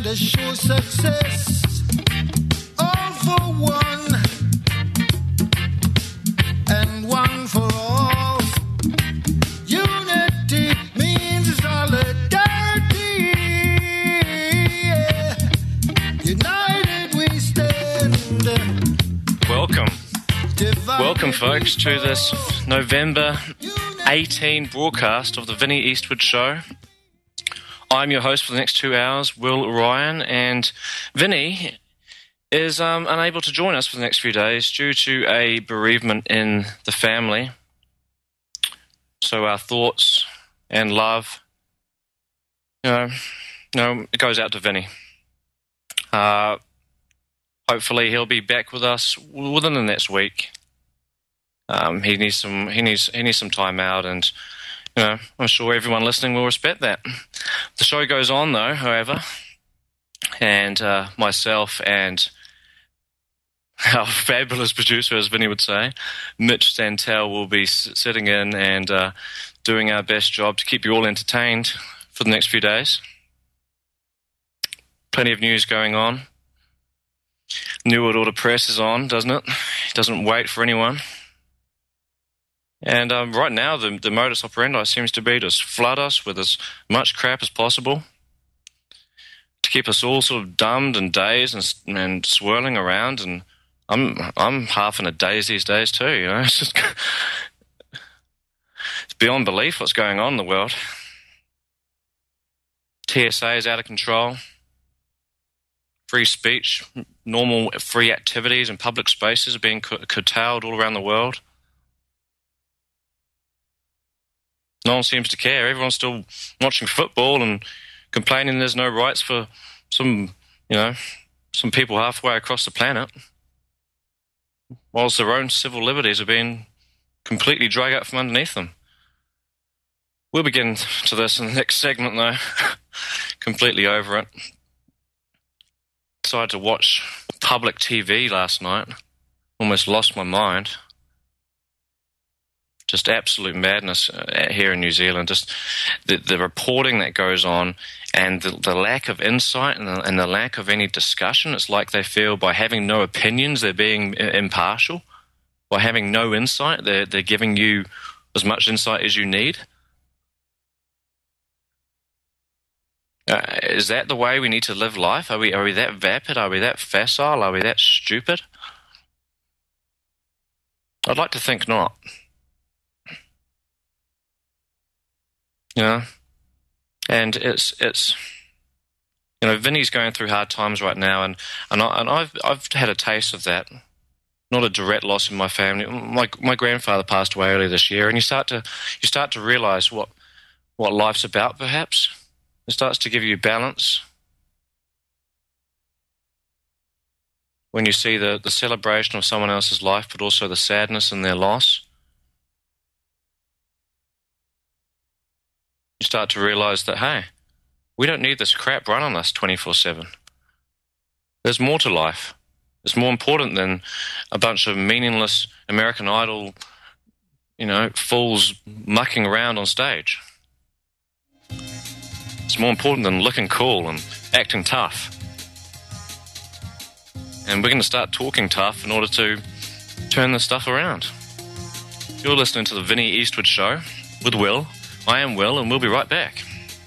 to show success. All for one and one for all. Unity means solidarity. Yeah. United we stand. Welcome, folks, to this November 18 broadcast of the Vinnie Eastwood Show. I'm your host for the next 2 hours, Will Ryan, and Vinnie is unable to join us for the next few days due to a bereavement in the family. So our thoughts and love, it goes out to Vinnie. Hopefully he'll be back with us within the next week. He needs some time out, and I'm sure everyone listening will respect that. The show goes on, though, however, and myself and our fabulous producer, as Vinnie would say, Mitch Santel, will be sitting in and doing our best job to keep you all entertained for the next few days. Plenty of news going on. New World Order Press is on, doesn't it? It doesn't wait for anyone. And right now, the modus operandi seems to be to flood us with as much crap as possible, to keep us all sort of dumbed and dazed and swirling around. And I'm half in a daze these days too. It's just it's beyond belief what's going on in the world. TSA is out of control. Free speech, normal free activities in public spaces are being curtailed all around the world. No one seems to care. Everyone's still watching football and complaining there's no rights for some people halfway across the planet, whilst their own civil liberties are being completely dragged out from underneath them. We'll begin to this in the next segment, though. Completely over it. Decided to watch public TV last night. Almost lost my mind. Just absolute madness here in New Zealand. Just the reporting that goes on, and the lack of insight and the lack of any discussion. It's like they feel by having no opinions, they're being impartial. By having no insight, they're giving you as much insight as you need. Is that the way we need to live life? Are we that vapid? Are we that facile? Are we that stupid? I'd like to think not. And it's Vinnie's going through hard times right now, and I've had a taste of that. Not a direct loss in my family. My grandfather passed away earlier this year, and you start to realize what life's about. Perhaps it starts to give you balance when you see the celebration of someone else's life, but also the sadness in their loss. You start to realize that, hey, we don't need this crap run on us 24/7. There's more to life. It's more important than a bunch of meaningless American Idol, fools mucking around on stage. It's more important than looking cool and acting tough. And we're going to start talking tough in order to turn this stuff around. You're listening to the Vinnie Eastwood Show with Will. I am Will, and we'll be right back.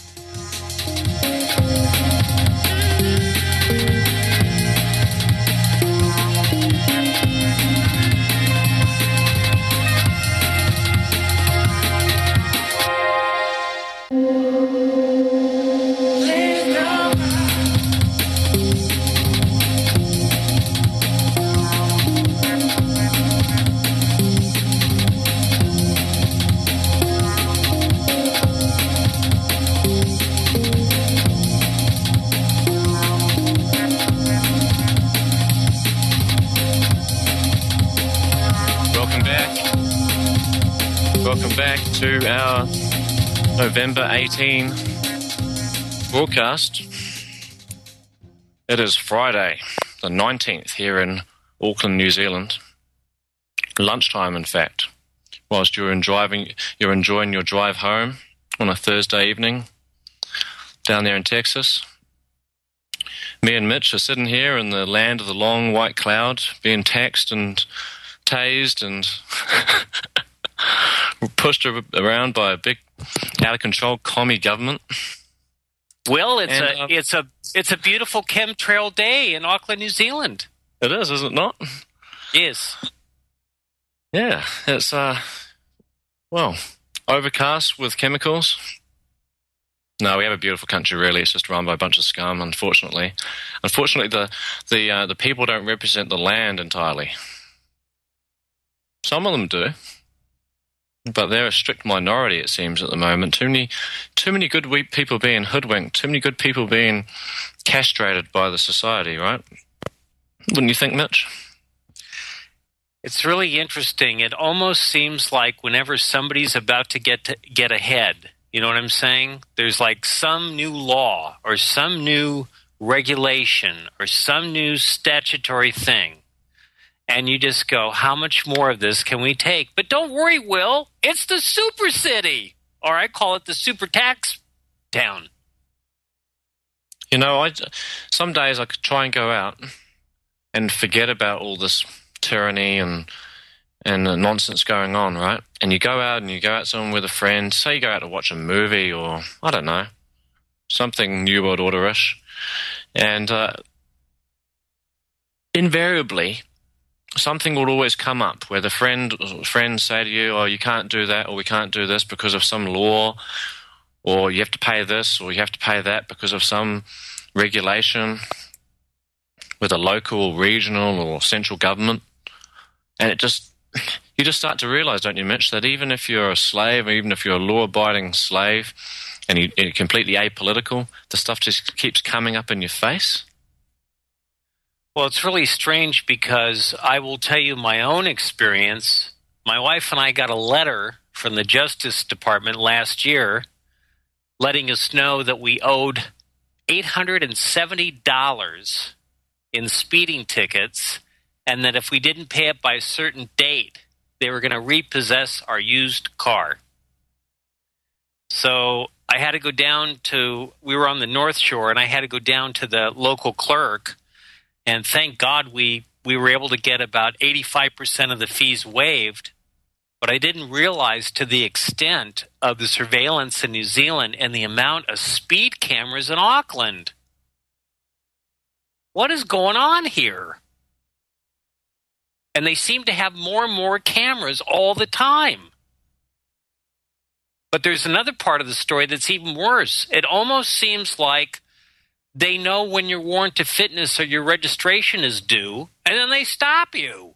Welcome back to our November 18 broadcast. It is Friday, the 19th, here in Auckland, New Zealand. Lunchtime, in fact. Whilst you're enjoying your drive home on a Thursday evening down there in Texas. Me and Mitch are sitting here in the land of the long white cloud, being taxed and tased and pushed around by a big, out-of-control commie government. Will, it's a beautiful chemtrail day in Auckland, New Zealand. It is it not? Yes. Yeah, it's overcast with chemicals. No, we have a beautiful country. Really, it's just run by a bunch of scum. Unfortunately, the people don't represent the land entirely. Some of them do, but they're a strict minority. It seems at the moment. Too many good people being hoodwinked. Too many good people being castrated by the society. Right? Wouldn't you think, Mitch? It's really interesting. It almost seems like whenever somebody's about to get ahead. You know what I'm saying? There's like some new law or some new regulation or some new statutory thing. And you just go, how much more of this can we take? But don't worry, Will. It's the super city. Or I call it the super tax town. You know, some days I could try and go out and forget about all this tyranny and the nonsense going on, right? And you go out somewhere with a friend, say you go out to watch a movie or, I don't know, something New World Order-ish. And invariably, something will always come up where the friends say to you, oh, you can't do that or we can't do this because of some law, or you have to pay this or you have to pay that because of some regulation with a local, regional, or central government. And you just start to realize, don't you, Mitch, that even if you're a slave, or even if you're a law-abiding slave, and you're completely apolitical, the stuff just keeps coming up in your face? Well, it's really strange because I will tell you my own experience. My wife and I got a letter from the Justice Department last year letting us know that we owed $870 in speeding tickets, and that if we didn't pay it by a certain date, they were going to repossess our used car. So I had to go down we were on the North Shore, and I had to go down to the local clerk, and thank God we were able to get about 85% of the fees waived. But I didn't realize to the extent of the surveillance in New Zealand and the amount of speed cameras in Auckland. What is going on here? And they seem to have more and more cameras all the time. But there's another part of the story that's even worse. It almost seems like they know when your warrant of fitness or your registration is due, and then they stop you.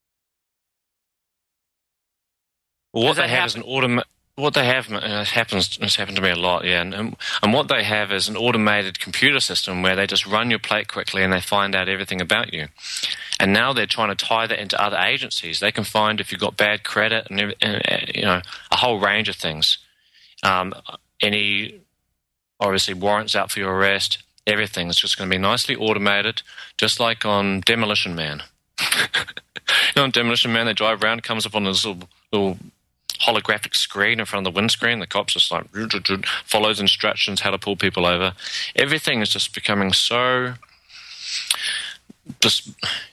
Well, what they have is what they have, and it's happened to me a lot, yeah. And what they have is an automated computer system where they just run your plate quickly and they find out everything about you. And now they're trying to tie that into other agencies. They can find if you've got bad credit and a whole range of things. Any, obviously, warrants out for your arrest, everything is just going to be nicely automated, just like on Demolition Man. On Demolition Man, they drive around, comes up on this little holographic screen in front of the windscreen. The cops just like follows instructions how to pull people over. Everything is just becoming so just.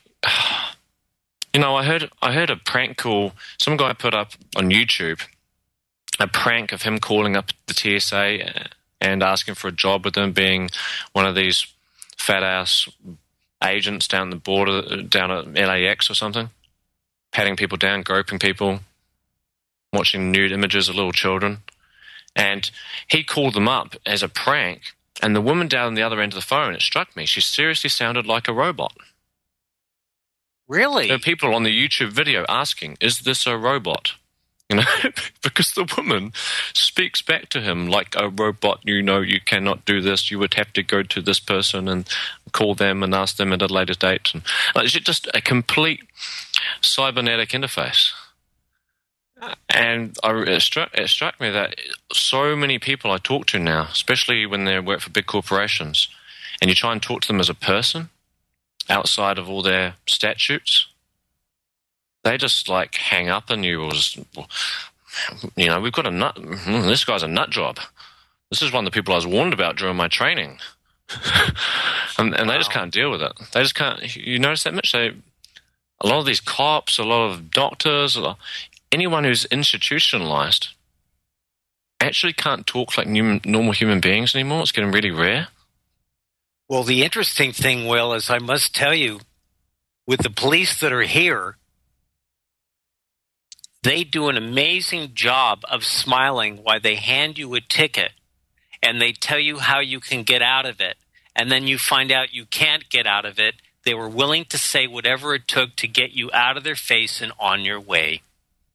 I heard a prank call. Some guy put up on YouTube a prank of him calling up the TSA and asking for a job with them, being one of these fat ass agents down the border, down at LAX or something, patting people down, groping people, watching nude images of little children. And he called them up as a prank, and the woman down the other end of the phone, it struck me, she seriously sounded like a robot. Really? There are people on the YouTube video asking, is this a robot? Because the woman speaks back to him like a robot. You cannot do this. You would have to go to this person and call them and ask them at a later date. And it's just a complete cybernetic interface. And it struck me that so many people I talk to now, especially when they work for big corporations, and you try and talk to them as a person outside of all their statutes, they just like hang up on you, or just, we've got a nut. This guy's a nut job. This is one of the people I was warned about during my training. And they just can't deal with it. They just can't. You notice that, Mitch? A lot of these cops, a lot of doctors, anyone who's institutionalized actually can't talk like normal human beings anymore. It's getting really rare. Well, the interesting thing, Will, is I must tell you, with the police that are here, they do an amazing job of smiling while they hand you a ticket and they tell you how you can get out of it. And then you find out you can't get out of it. They were willing to say whatever it took to get you out of their face and on your way.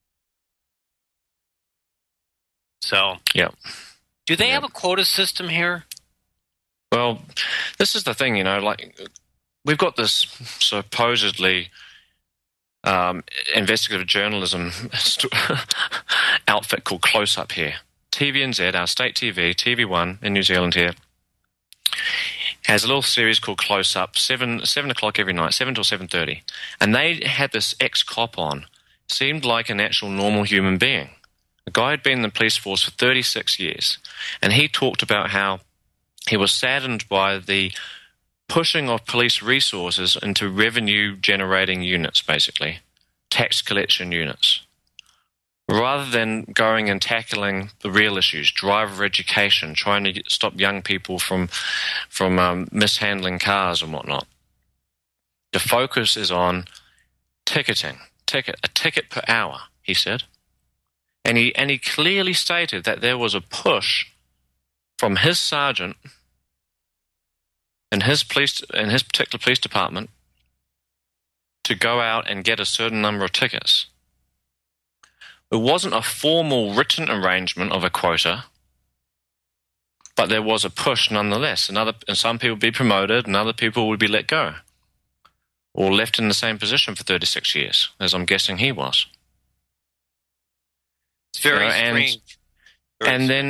So, yeah. Do they have a quota system here? Well, this is the thing, like we've got this supposedly investigative journalism outfit called Close Up here. TVNZ, our state TV, TV1 in New Zealand here, has a little series called Close Up, 7 o'clock every night, 7 till 7:30. And they had this ex-cop on, seemed like an actual normal human being. The guy had been in the police force for 36 years, and he talked about how he was saddened by the pushing of police resources into revenue-generating units, basically, tax collection units, rather than going and tackling the real issues, driver education, trying to stop young people from mishandling cars and whatnot. The focus is on ticketing, a ticket per hour, he said. And he clearly stated that there was a push from his sergeant in his particular police department to go out and get a certain number of tickets. It wasn't a formal written arrangement of a quota, but there was a push nonetheless. And some people would be promoted and other people would be let go or left in the same position for 36 years, as I'm guessing he was. It's very strange. And then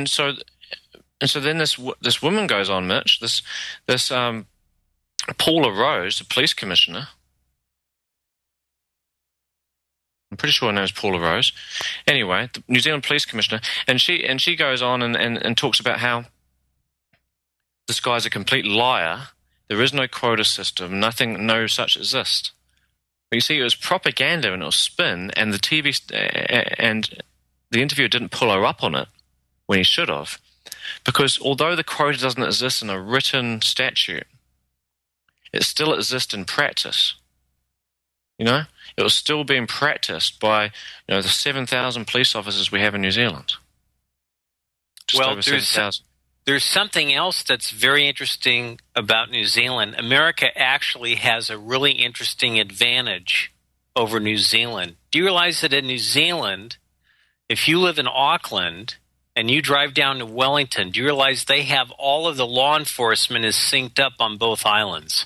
this woman goes on, Mitch, this Paula Rose, the police commissioner. I'm pretty sure her name is Paula Rose. Anyway, the New Zealand police commissioner, and she goes on and talks about how this guy's a complete liar. There is no quota system. No such exists. But you see, it was propaganda and it was spin, and the TV and the interviewer didn't pull her up on it when he should have, because although the quota doesn't exist in a written statute, it still exists in practice. It was still being practiced by the 7,000 police officers we have in New Zealand. Just over 7,000. There's something else that's very interesting about New Zealand. America actually has a really interesting advantage over New Zealand. Do you realize that in New Zealand, if you live in Auckland and you drive down to Wellington, do you realize they have all of the law enforcement is synced up on both islands?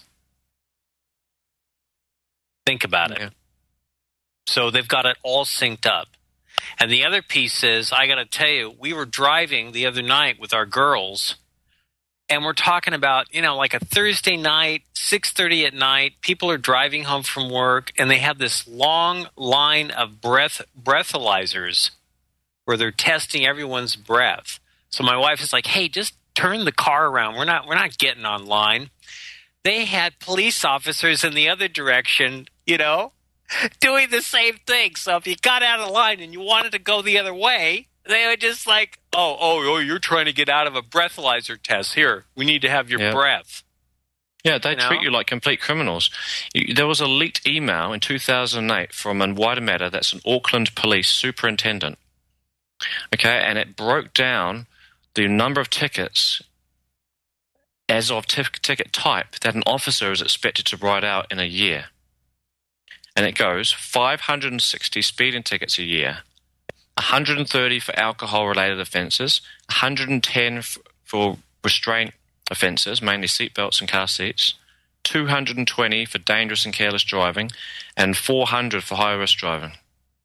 Think about it. So they've got it all synced up. And the other piece is, I got to tell you, we were driving the other night with our girls, and we're talking about, like a Thursday night, 6:30 at night, people are driving home from work, and they have this long line of breathalyzers where they're testing everyone's breath. So my wife is like, hey, just turn the car around. We're not getting online. They had police officers in the other direction, doing the same thing. So if you got out of line and you wanted to go the other way, they were just like, oh, you're trying to get out of a breathalyzer test. Here, we need to have your breath. Yeah, they treat you like complete criminals. There was a leaked email in 2008 from Waitemata, that's an Auckland police superintendent. Okay, and it broke down the number of tickets as of ticket type that an officer is expected to write out in a year. And it goes 560 speeding tickets a year, 130 for alcohol-related offences, 110 for restraint offences, mainly seatbelts and car seats, 220 for dangerous and careless driving, and 400 for high-risk driving.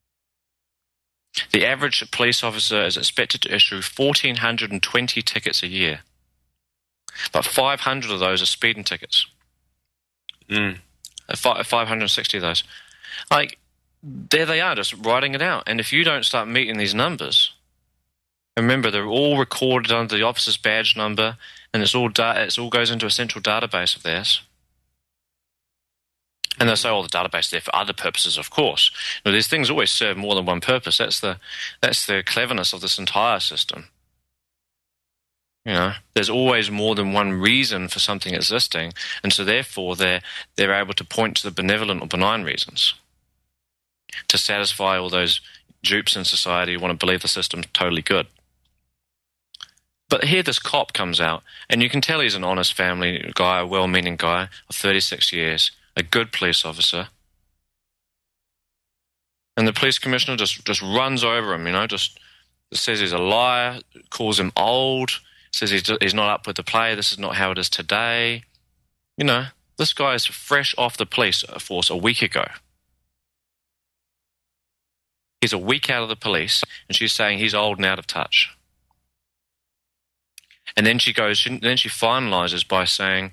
The average police officer is expected to issue 1,420 tickets a year, but 500 of those are speeding tickets. 560 of those. There they are, just writing it out. And if you don't start meeting these numbers, And remember, they're all recorded under the officer's badge number, and it's all goes into a central database of theirs. And they'll say, "Oh, the database is there for other purposes, of course." Now, these things always serve more than one purpose. That's the cleverness of this entire system. You know, there's always more than one reason for something existing, and so therefore they're able to point to the benevolent or benign reasons to satisfy all those dupes in society who want to believe the system's totally good. But here this cop comes out, and you can tell he's an honest family guy, a well-meaning guy of 36 years, a good police officer. And the police commissioner just runs over him, you know, just says he's a liar, calls him old, says he's not up with the play, this is not how it is today. You know, this guy is fresh off the police force a week ago. He's a week out of the police, and she's saying he's old and out of touch. And then she finalizes by saying,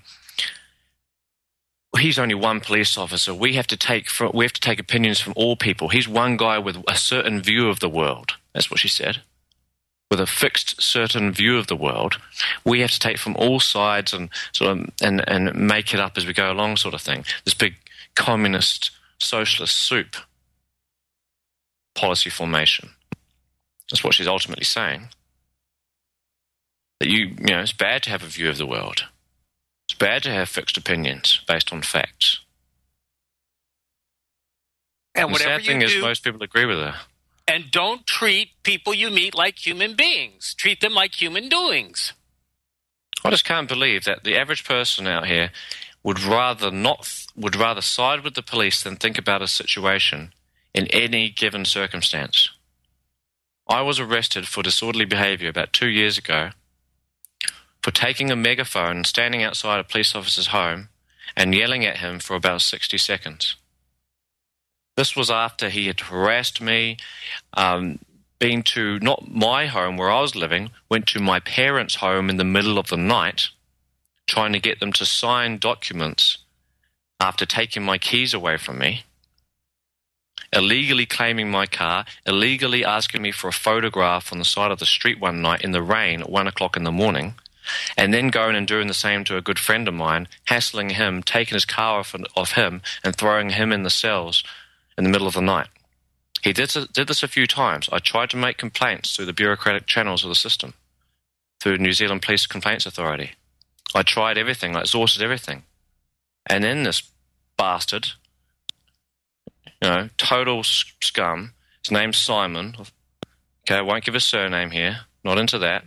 he's only one police officer. We have to take opinions from all people. He's one guy with a certain view of the world. That's what she said. With a fixed certain view of the world, we have to take from all sides and sort of and make it up as we go along, sort of thing. This big communist socialist soup policy formation. That's what she's ultimately saying. That you know, it's bad to have a view of the world. It's bad to have fixed opinions based on facts. And the sad thing is most people agree with her. And don't treat people you meet like human beings. Treat them like human doings. I just can't believe that the average person out here would rather side with the police than think about a situation in any given circumstance. I was arrested for disorderly behavior about 2 years ago for taking a megaphone and standing outside a police officer's home and yelling at him for about 60 seconds. This was after he had harassed me, been to not my home where I was living, went to my parents' home in the middle of the night, trying to get them to sign documents after taking my keys away from me, illegally claiming my car, illegally asking me for a photograph on the side of the street one night in the rain at 1 o'clock in the morning, and then going and doing the same to a good friend of mine, hassling him, taking his car off him and throwing him in the cells in the middle of the night. He did this a few times. I tried to make complaints through the bureaucratic channels of the system, through New Zealand Police Complaints Authority. I tried everything. I exhausted everything. And then this bastard, you know, total scum, his name's Simon. Okay, I won't give his surname here. Not into that.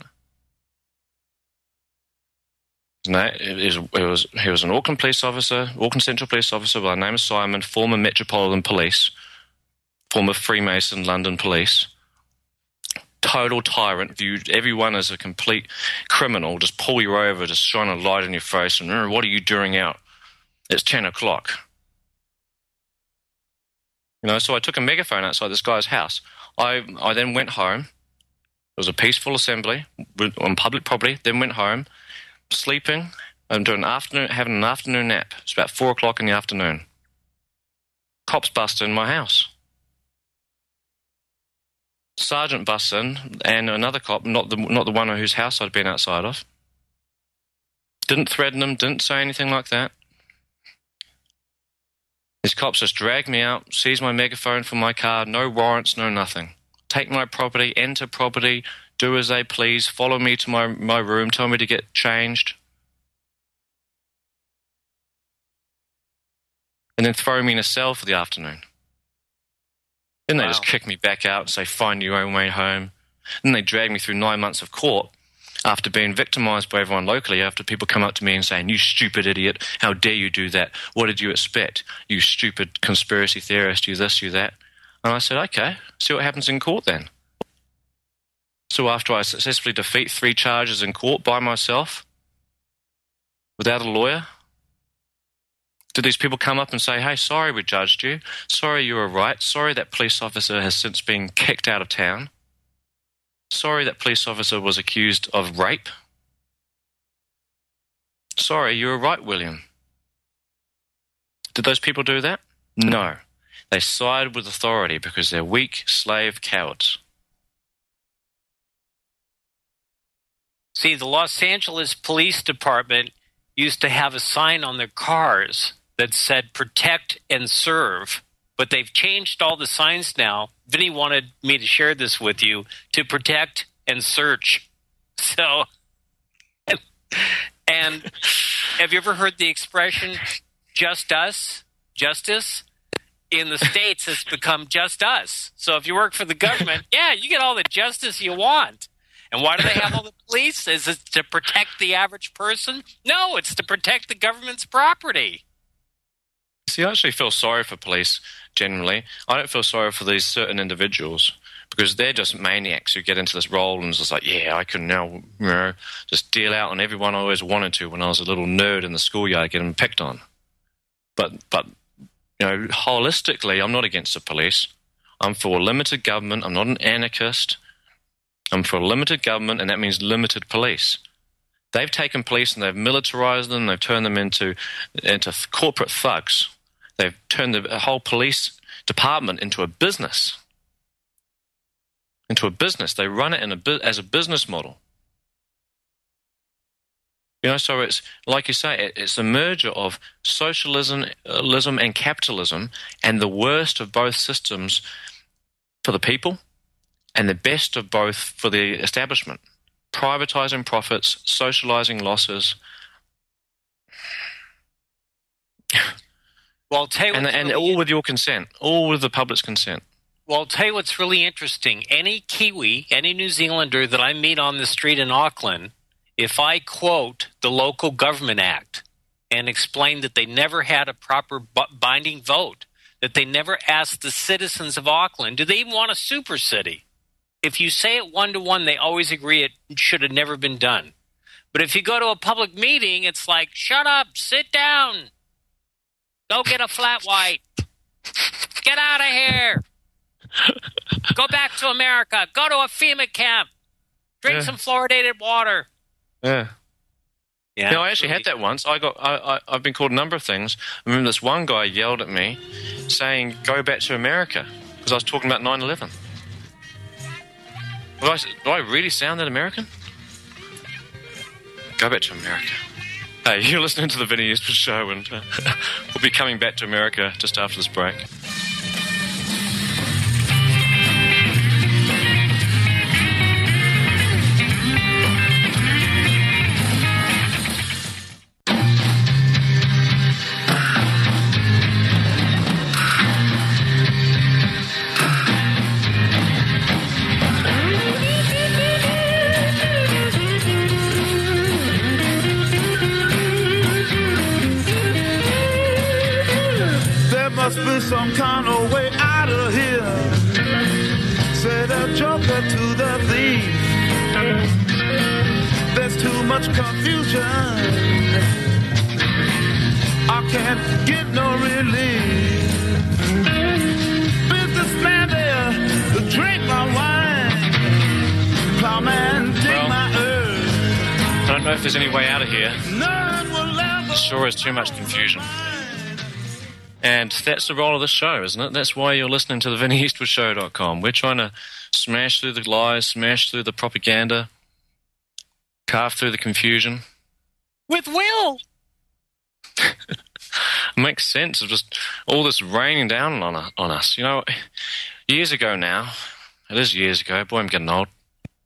No, he was an Auckland police officer, Auckland Central Police officer by the name of Simon, former Metropolitan Police, former Freemason London Police. Total tyrant, viewed everyone as a complete criminal, just pull you over, just shine a light in your face, and what are you doing out? It's 10 o'clock. You know, so I took a megaphone outside this guy's house. I then went home. It was a peaceful assembly on public property, then went home, sleeping and having an afternoon nap. It's about 4 o'clock in the afternoon. Cops bust in my house. Sergeant busts in, and another cop, not the one whose house I'd been outside of. Didn't threaten him, didn't say anything like that. These cops just dragged me out, seized my megaphone from my car, no warrants, no nothing. Take my property, enter property, do as they please, follow me to my room, tell me to get changed, and then throw me in a cell for the afternoon. Then they just kick me back out and say, find your own way home. Then they drag me through 9 months of court after being victimized by everyone locally, after people come up to me and saying, you stupid idiot, how dare you do that? What did you expect? You stupid conspiracy theorist, you this, you that. And I said, okay, see what happens in court then. So after I successfully defeat 3 charges in court by myself, without a lawyer, did these people come up and say, hey, sorry we judged you, sorry you were right, sorry that police officer has since been kicked out of town, sorry that police officer was accused of rape, sorry you were right, William? Did those people do that? No. They side with authority because they're weak, slave cowards. See, the Los Angeles Police Department used to have a sign on their cars that said protect and serve, but they've changed all the signs now. Vinny wanted me to share this with you, to protect and search. So, and have you ever heard the expression just us, justice? In the States, it's become just us. So if you work for the government, yeah, you get all the justice you want. And why do they have all the police? Is it to protect the average person? No, it's to protect the government's property. See, I actually feel sorry for police generally. I don't feel sorry for these certain individuals because they're just maniacs who get into this role and it's just like, yeah, I can now, just deal out on everyone I always wanted to when I was a little nerd in the schoolyard getting picked on. But holistically, I'm not against the police. I'm for limited government. I'm not an anarchist. I'm for limited government, and that means limited police. They've taken police and they've militarized them. They've turned them into corporate thugs. They've turned the whole police department into a business. They run it as a business model. So it's, like you say, it's a merger of socialism and capitalism, and the worst of both systems for the people and the best of both for the establishment. Privatizing profits, socializing losses. Well, I'll tell you and all with your consent, all with the public's consent. Well, I'll tell you what's really interesting. Any Kiwi, any New Zealander that I meet on the street in Auckland, if I quote the Local Government Act and explain that they never had a proper binding vote, that they never asked the citizens of Auckland, do they even want a super city? If you say it one-to-one, they always agree it should have never been done. But if you go to a public meeting, it's like, shut up, sit down, go get a flat white, get out of here, go back to America, go to a FEMA camp, drink some fluoridated water. Yeah. Yeah, I actually had that once. I've been called a number of things. I remember this one guy yelled at me saying, go back to America, because I was talking about 9/11. Do I really sound that American? Go back to America. Hey, you're listening to the Vinny Eastwood Show, and we'll be coming back to America just after this break. Must be some kind of way out of here, said a joker to the thief. There's too much confusion, I can't get no relief. Businessman there, drink my wine. Plowman, dig my earth. I don't know if there's any way out of here. None will ever. Sure is too much confusion. And that's the role of the show, isn't it? That's why you're listening to the VinnyEastwoodShow.com. We're trying to smash through the lies, smash through the propaganda, carve through the confusion. With will! It makes sense of just all this raining down on us. Years ago now, it is years ago, boy, I'm getting old.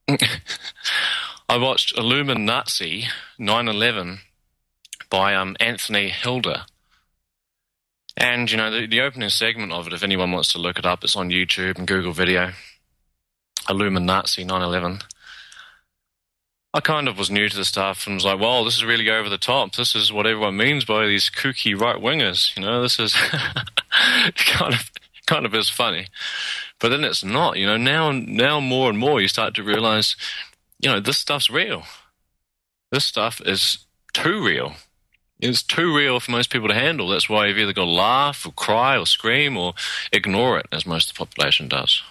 I watched Illuminati 9/11 by Anthony Hilder. And, the opening segment of it, if anyone wants to look it up, it's on YouTube and Google Video. Illuminati 9/11. I kind of was new to the stuff and was like, well, this is really over the top. This is what everyone means by these kooky right-wingers. This is kind of is funny. But then it's not. Now more and more you start to realize, this stuff's real. This stuff is too real. It's too real for most people to handle. That's why you've either got to laugh or cry or scream or ignore it, as most of the population does.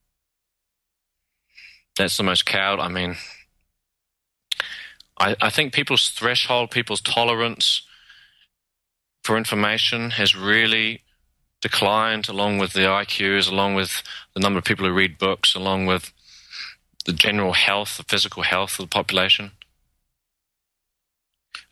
That's the most cowed. I think people's threshold, people's tolerance for information has really declined, along with the IQs, along with the number of people who read books, along with the general health, the physical health of the population.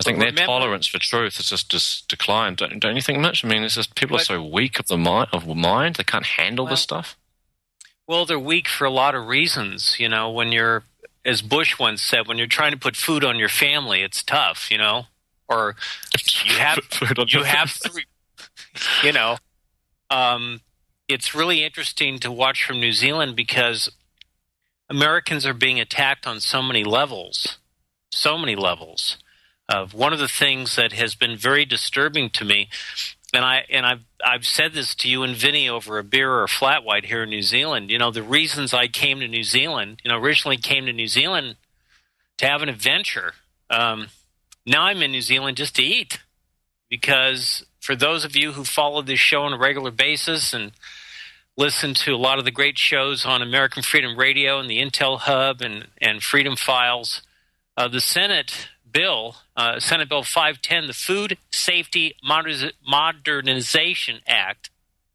think their tolerance for truth has just declined. Don't you think, Mitch? I mean, it's just people are so weak of mind. They can't handle this stuff. Well, they're weak for a lot of reasons. You know, when you're, as Bush once said, when you're trying to put food on your family, it's tough. You know, or you have three. You know, it's really interesting to watch from New Zealand because Americans are being attacked on so many levels. So many levels. One of the things that has been very disturbing to me, and I've said this to you and Vinny over a beer or a flat white here in New Zealand. You know, the reasons I came to New Zealand, originally came to New Zealand to have an adventure. Now I'm in New Zealand just to eat, because for those of you who follow this show on a regular basis and listen to a lot of the great shows on American Freedom Radio and the Intel Hub and Freedom Files, the Senate Bill 510, the Food Safety Modernization Act,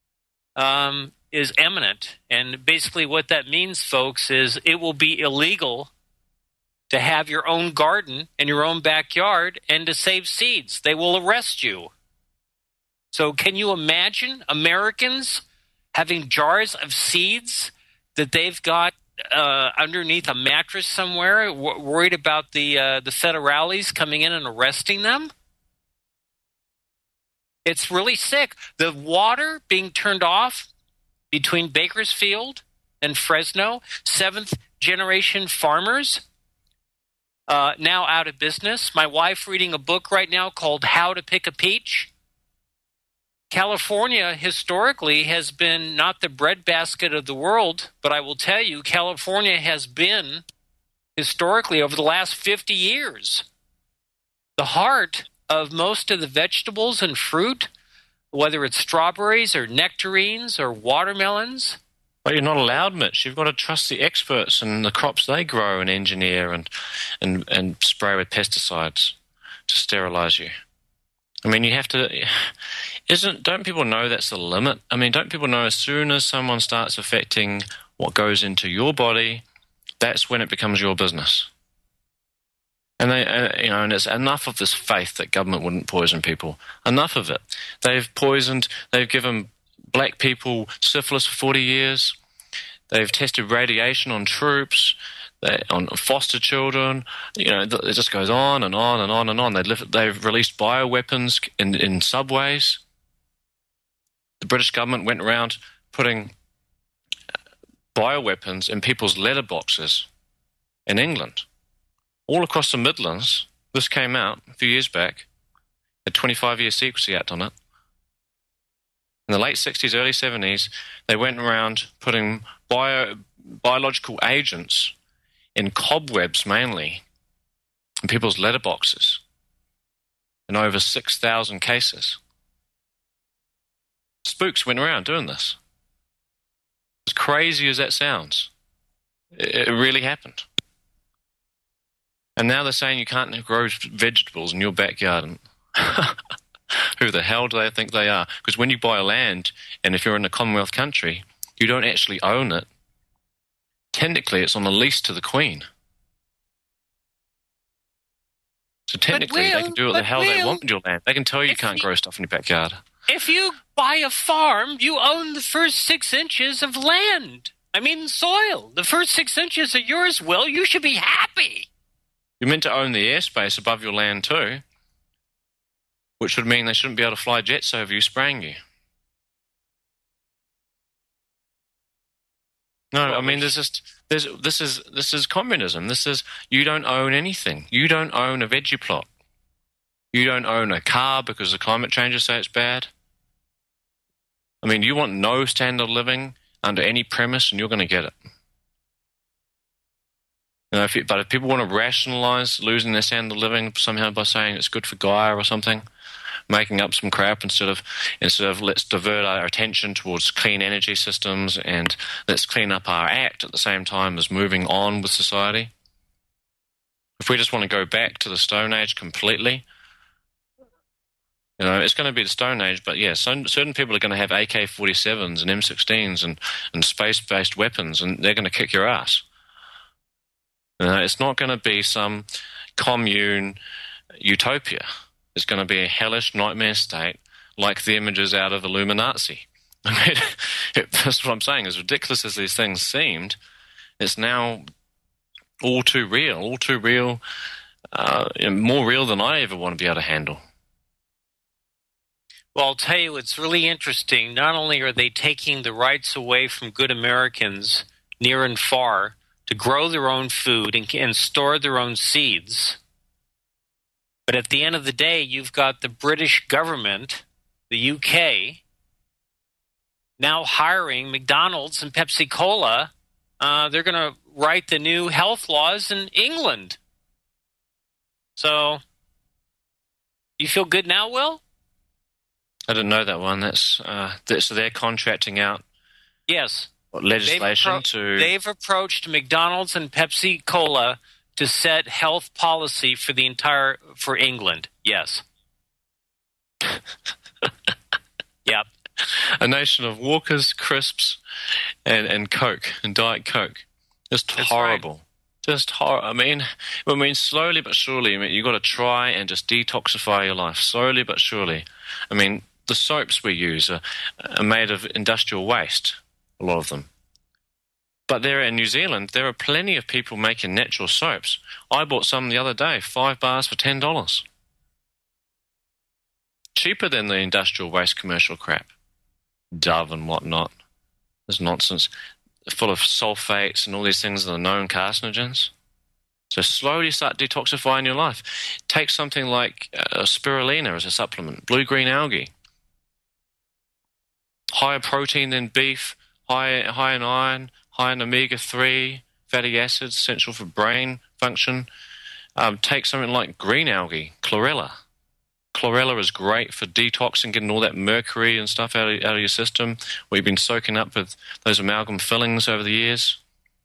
is imminent. And basically what that means, folks, is it will be illegal to have your own garden in your own backyard and to save seeds. They will arrest you. So can you imagine Americans having jars of seeds that they've got underneath a mattress somewhere, worried about the federales coming in and arresting them? It's really sick. The water being turned off between Bakersfield and Fresno, seventh-generation farmers now out of business. My wife reading a book right now called How to Pick a Peach. California historically has been not the breadbasket of the world, but I will tell you, California has been historically over the last 50 years the heart of most of the vegetables and fruit, whether it's strawberries or nectarines or watermelons. But you're not allowed, Mitch. You've got to trust the experts and the crops they grow and engineer and spray with pesticides to sterilize you. I mean, you have to. Don't people know that's the limit? I mean, don't people know as soon as someone starts affecting what goes into your body, that's when it becomes your business? And they, and it's enough of this faith that government wouldn't poison people. Enough of it. They've given black people syphilis for 40 years. They've tested radiation on troops, on foster children. It just goes on and on and on and on. They've released bioweapons in subways. The British government went around putting bioweapons in people's letterboxes in England. All across the Midlands, this came out a few years back, a 25-year Secrecy Act on it. In the late 60s, early 70s, they went around putting biological agents in cobwebs mainly, in people's letterboxes, in over 6,000 cases. Spooks went around doing this. As crazy as that sounds, it really happened. And now they're saying you can't grow vegetables in your backyard. Who the hell do they think they are? Because when you buy land, and if you're in a Commonwealth country, you don't actually own it. Technically, it's on a lease to the Queen. So technically, they can do what the hell they want with your land. They can tell you can't grow stuff in your backyard. If you buy a farm, you own the first 6 inches of land. I mean, soil. The first 6 inches are yours, Will. You should be happy. You're meant to own the airspace above your land too, which would mean they shouldn't be able to fly jets over you, spraying you. No, I mean, this is communism. This is, you don't own anything. You don't own a veggie plot. You don't own a car because the climate changes say it's bad. I mean, you want no standard of living under any premise, and you're going to get it. But if people want to rationalize losing their standard of living somehow by saying it's good for Gaia or something, making up some crap instead of let's divert our attention towards clean energy systems and let's clean up our act at the same time as moving on with society. If we just want to go back to the Stone Age completely, it's going to be the Stone Age, but yeah, certain people are going to have AK-47s and M16s and space-based weapons, and they're going to kick your ass. It's not going to be some commune utopia. It's going to be a hellish nightmare state like the images out of Illuminati. I mean, that's what I'm saying. As ridiculous as these things seemed, it's now all too real, more real than I ever want to be able to handle. Well, I'll tell you, it's really interesting. Not only are they taking the rights away from good Americans near and far to grow their own food and store their own seeds, but at the end of the day, you've got the British government, the UK, now hiring McDonald's and Pepsi Cola. They're going to write the new health laws in England. So, you feel good now, Will? I didn't know that one. So they're contracting out. Yes. Legislation They've approached McDonald's and Pepsi Cola to set health policy for England. Yes. Yep. A nation of Walkers, crisps, and Coke and Diet Coke. Just horrible. Right. Just horrible. I mean, slowly but surely. I mean, you've got to try and just detoxify your life slowly but surely. I mean, the soaps we use are made of industrial waste. A lot of them. But there in New Zealand, there are plenty of people making natural soaps. I bought some the other day, 5 bars for $10. Cheaper than the industrial waste commercial crap. Dove and whatnot. There's nonsense. Full of sulfates and all these things that are known carcinogens. So slowly start detoxifying your life. Take something like spirulina as a supplement, blue-green algae. Higher protein than beef, high in iron, high in omega-3, fatty acids, essential for brain function. Take something like green algae, chlorella. Chlorella is great for detoxing, getting all that mercury and stuff out of your system where you've been soaking up with those amalgam fillings over the years.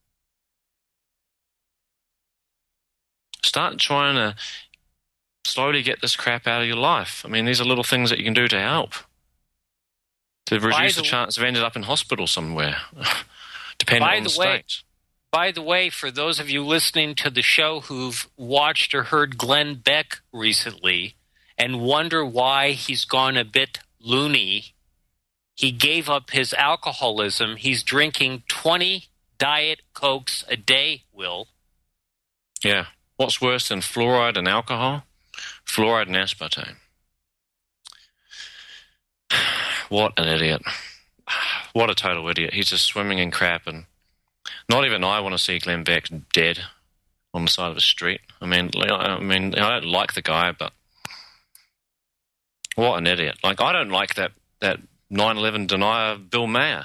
Start trying to slowly get this crap out of your life. I mean, these are little things that you can do to help. To reduce the chance of ending up in hospital somewhere, depending on the state. By the way, for those of you listening to the show who've watched or heard Glenn Beck recently and wonder why he's gone a bit loony, he gave up his alcoholism. He's drinking 20 Diet Cokes a day, Will. Yeah. What's worse than fluoride and alcohol? Fluoride and aspartame. What an idiot. What a total idiot. He's just swimming in crap, and not even I want to see Glenn Beck dead on the side of the street. I mean, I don't like the guy, but what an idiot. Like, I don't like that 9/11 denier, Bill Maher.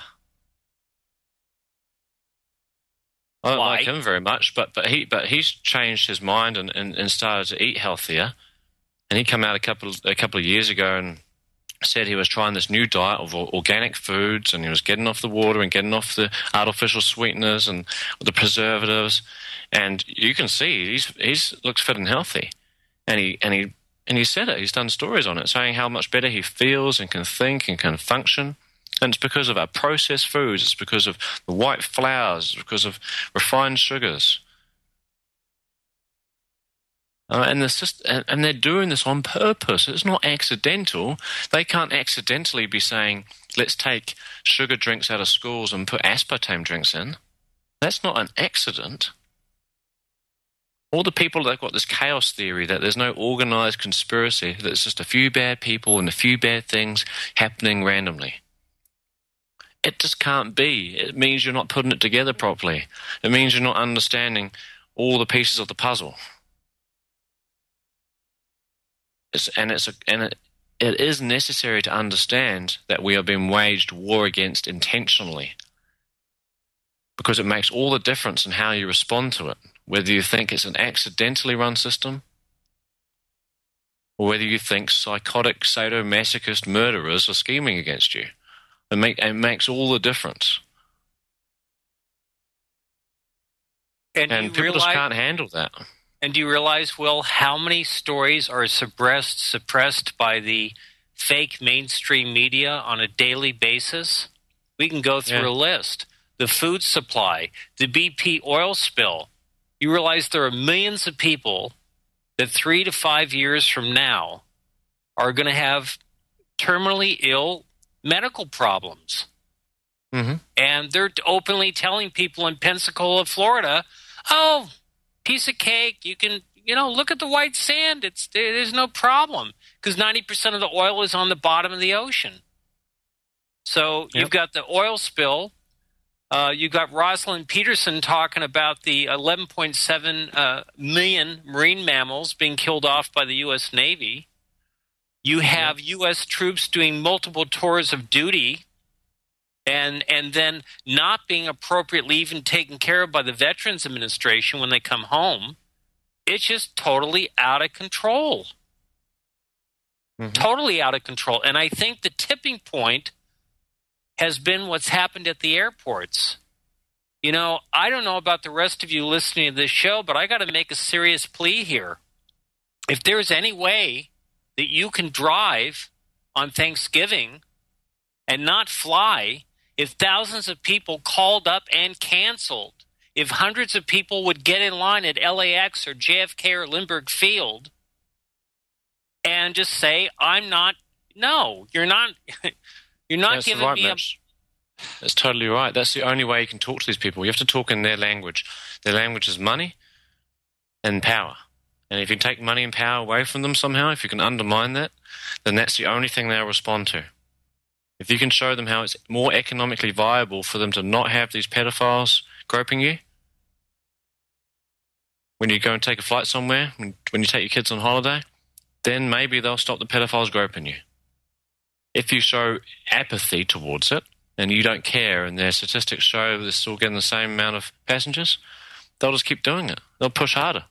I don't like him very much, but he's changed his mind and started to eat healthier. And he came out a couple of years ago and said he was trying this new diet of organic foods, and he was getting off the water and getting off the artificial sweeteners and the preservatives. And you can see he's looks fit and healthy. And he said it. He's done stories on it, saying how much better he feels and can think and can function. And it's because of our processed foods. It's because of the white flours. It's because of refined sugars. And they're doing this on purpose. It's not accidental. They can't accidentally be saying, let's take sugar drinks out of schools and put aspartame drinks in. That's not an accident. All the people that have got this chaos theory that there's no organized conspiracy, that it's just a few bad people and a few bad things happening randomly. It just can't be. It means you're not putting it together properly. It means you're not understanding all the pieces of the puzzle. It is necessary to understand that we are being waged war against intentionally, because it makes all the difference in how you respond to it, whether you think it's an accidentally run system or whether you think psychotic sadomasochist murderers are scheming against you. It makes all the difference. And people just can't handle that. And do you realize, Will, how many stories are suppressed by the fake mainstream media on a daily basis? We can go through a list. The food supply, the BP oil spill. You realize there are millions of people that 3 to 5 years from now are going to have terminally ill medical problems. Mm-hmm. And they're openly telling people in Pensacola, Florida, oh, piece of cake, you can, look at the white sand. There's no problem because 90% of the oil is on the bottom of the ocean. So you've got the oil spill. You've got Rosalind Peterson talking about the 11.7 million marine mammals being killed off by the U.S. Navy. You have U.S. troops doing multiple tours of duty and then not being appropriately even taken care of by the Veterans Administration when they come home. It's just totally out of control. Mm-hmm. Totally out of control. And I think the tipping point has been what's happened at the airports. I don't know about the rest of you listening to this show, but I got to make a serious plea here. If there's any way that you can drive on Thanksgiving and not fly, if thousands of people called up and canceled, if hundreds of people would get in line at LAX or JFK or Lindbergh Field and just say, you're not giving me a... That's totally right. That's the only way you can talk to these people. You have to talk in their language. Their language is money and power. And if you take money and power away from them somehow, if you can undermine that, then that's the only thing they'll respond to. If you can show them how it's more economically viable for them to not have these pedophiles groping you, when you go and take a flight somewhere, when you take your kids on holiday, then maybe they'll stop the pedophiles groping you. If you show apathy towards it, and you don't care, and their statistics show they're still getting the same amount of passengers, they'll just keep doing it. They'll push harder.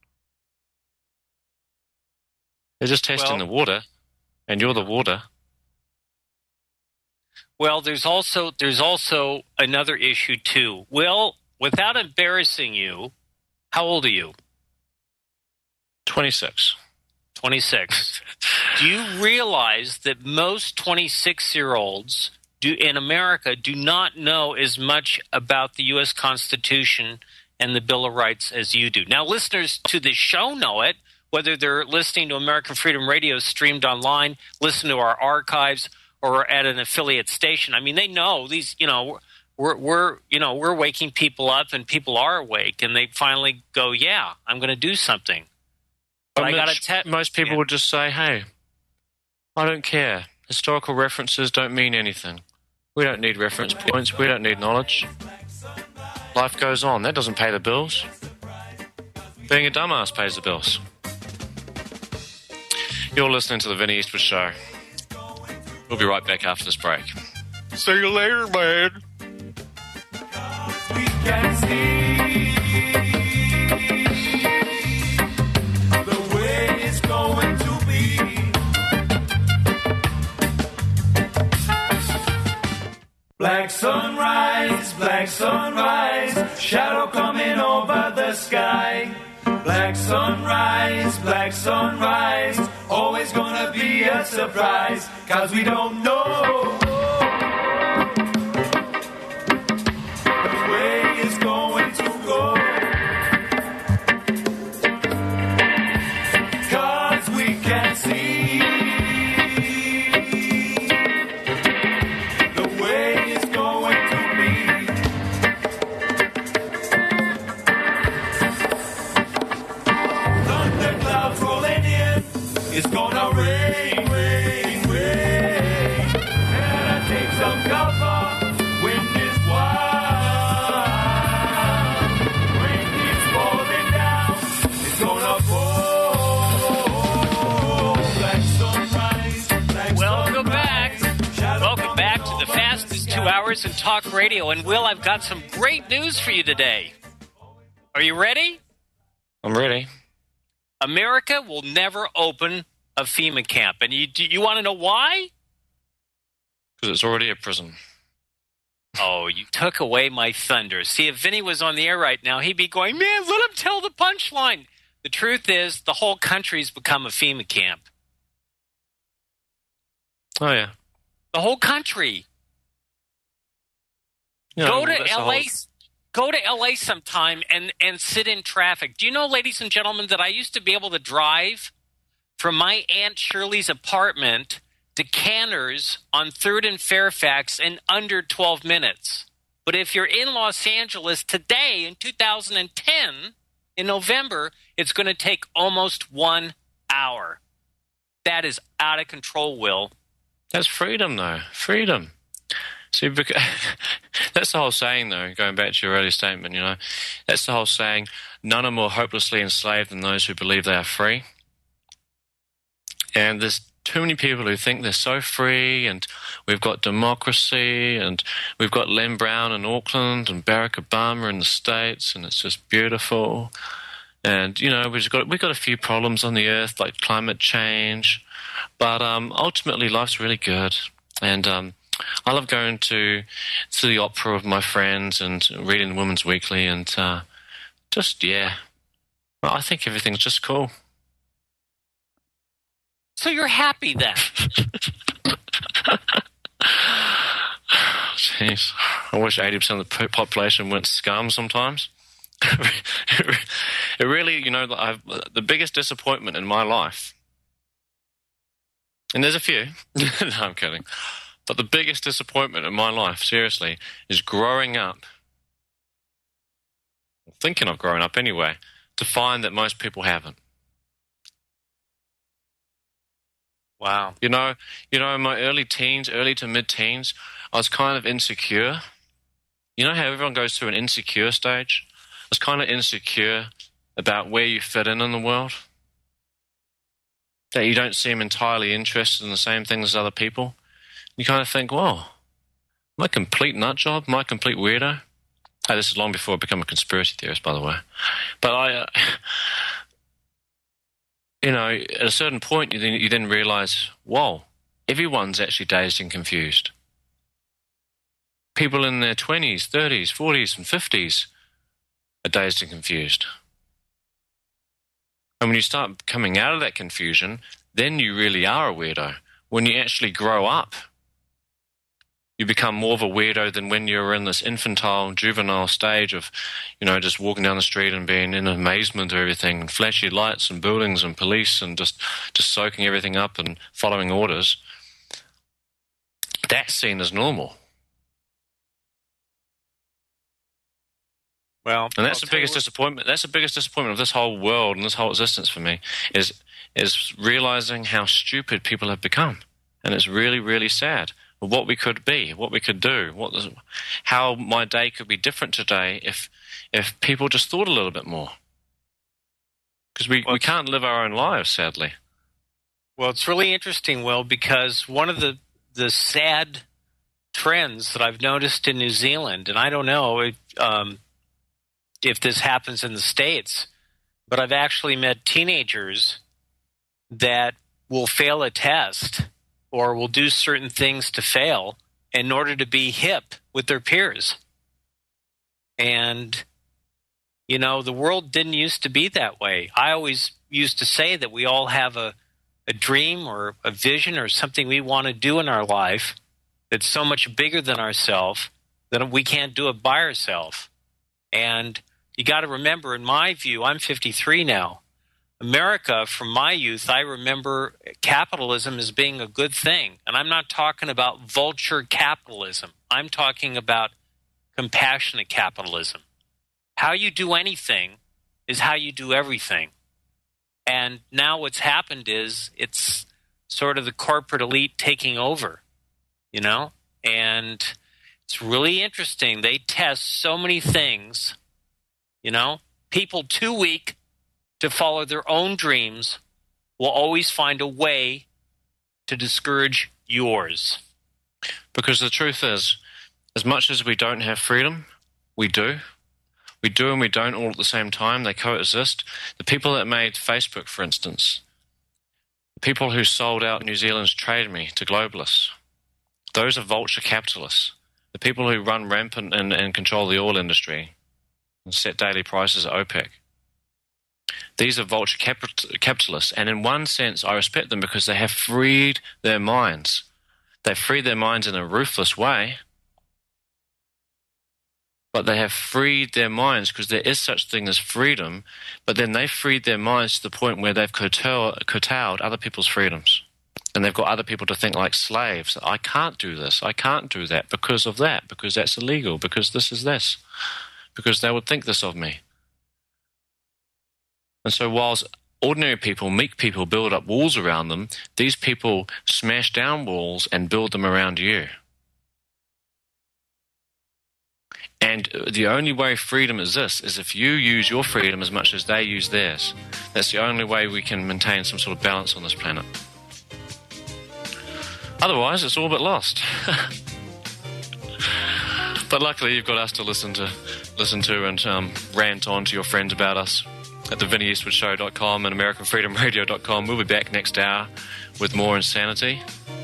They're just testing the water, and you're the water. Well, there's also another issue, too. Will, without embarrassing you, how old are you? 26. 26. Do you realize that most 26-year-olds in America do not know as much about the U.S. Constitution and the Bill of Rights as you do? Now, listeners to the show know it, whether they're listening to American Freedom Radio streamed online, listen to our archives, or at an affiliate station. I mean, they know these. We're waking people up, and people are awake, and they finally go, "Yeah, I'm going to do something." But most people would just say, "Hey, I don't care. Historical references don't mean anything. We don't need reference points. We don't need knowledge. Life goes on. That doesn't pay the bills. Being a dumbass pays the bills." You're listening to the Vinny Eastwood Show. We'll be right back after this break. See you later, man. We can see the way it's going to be. Black sunrise, shadow coming over the sky. Black sunrise, always gonna be a surprise, 'cause we don't know the way it's going to go. 'Cause we can see the way it's going to be. Thunder clouds rolling in, it's gonna rain, rain, rain. Better take some cover, wind is wild. Rain keeps falling down, it's gonna fall. Black sunrise, black Welcome back. shadow Welcome back to the fastest 2 hours in talk radio. And Will, I've got some great news for you today. Are you ready? I'm ready. America will never open a FEMA camp. And you want to know why? Because it's already a prison. Oh, you took away my thunder. See, if Vinny was on the air right now, he'd be going, man, let him tell the punchline. The truth is, the whole country's become a FEMA camp. Oh, yeah. The whole country. Yeah, Go well, to that's the LA. whole- go to LA sometime and sit in traffic. Do you know, ladies and gentlemen, that I used to be able to drive from my Aunt Shirley's apartment to Canner's on 3rd and Fairfax in under 12 minutes. But if you're in Los Angeles today in 2010, in November, it's going to take almost 1 hour. That is out of control, Will. That's freedom, though. Freedom. See, that's the whole saying, though, going back to your earlier statement, that's the whole saying, none are more hopelessly enslaved than those who believe they are free. And there's too many people who think they're so free, and we've got democracy, and we've got Len Brown in Auckland and Barack Obama in the States, and it's just beautiful. And, we've got a few problems on the earth, like climate change, but ultimately life's really good. And I love going to the opera with my friends and reading the Women's Weekly, and I think everything's just cool. So you're happy then? Jeez, I wish 80% of the population went scum sometimes. It really, the biggest disappointment in my life, and there's a few, no, I'm kidding, but the biggest disappointment in my life, seriously, is growing up, thinking I've grown up anyway, to find that most people haven't. Wow. In my early to mid-teens, I was kind of insecure. You know how everyone goes through an insecure stage? I was kind of insecure about where you fit in the world. That you don't seem entirely interested in the same things as other people. You kind of think, whoa, am I a complete nut job? Am I a complete weirdo? Hey, this is long before I become a conspiracy theorist, by the way. But at a certain point, you then realize, whoa, everyone's actually dazed and confused. People in their 20s, 30s, 40s, and 50s are dazed and confused. And when you start coming out of that confusion, then you really are a weirdo. When you actually grow up, you become more of a weirdo than when you're in this infantile, juvenile stage of, just walking down the street and being in amazement of everything, and flashy lights and buildings and police and just soaking everything up and following orders. That's seen as normal. Well, and that's the biggest disappointment. That's the biggest disappointment of this whole world and this whole existence for me is realizing how stupid people have become, and it's really, really sad. What we could be, what we could do, how my day could be different today if people just thought a little bit more. Because we can't live our own lives, sadly. Well, it's really interesting, Will, because one of the sad trends that I've noticed in New Zealand, and I don't know if this happens in the States, but I've actually met teenagers that will fail a test or will do certain things to fail in order to be hip with their peers. And, the world didn't used to be that way. I always used to say that we all have a dream or a vision or something we want to do in our life that's so much bigger than ourselves that we can't do it by ourselves. And you got to remember, in my view, I'm 53 now. America, from my youth, I remember capitalism as being a good thing. And I'm not talking about vulture capitalism. I'm talking about compassionate capitalism. How you do anything is how you do everything. And now what's happened is it's sort of the corporate elite taking over, And it's really interesting. They test so many things, People too weak to follow their own dreams will always find a way to discourage yours. Because the truth is, as much as we don't have freedom, we do. We do and we don't all at the same time. They coexist. The people that made Facebook, for instance, the people who sold out New Zealand's Trade Me to globalists, those are vulture capitalists. The people who run rampant and control the oil industry and set daily prices at OPEC. These are vulture capitalists, and in one sense, I respect them because they have freed their minds. They've freed their minds in a ruthless way, but they have freed their minds, because there is such thing as freedom, but then they've freed their minds to the point where they've curtailed other people's freedoms. And they've got other people to think like slaves. I can't do this, I can't do that, because that's illegal, because this is this, because they would think this of me. And so whilst ordinary people, meek people, build up walls around them, these people smash down walls and build them around you. And the only way freedom exists is if you use your freedom as much as they use theirs. That's the only way we can maintain some sort of balance on this planet. Otherwise, it's all but lost. But luckily, you've got us to listen to and rant on to your friends about us at thevinnieeastwoodshow.com and AmericanFreedomRadio.com. We'll be back next hour with more insanity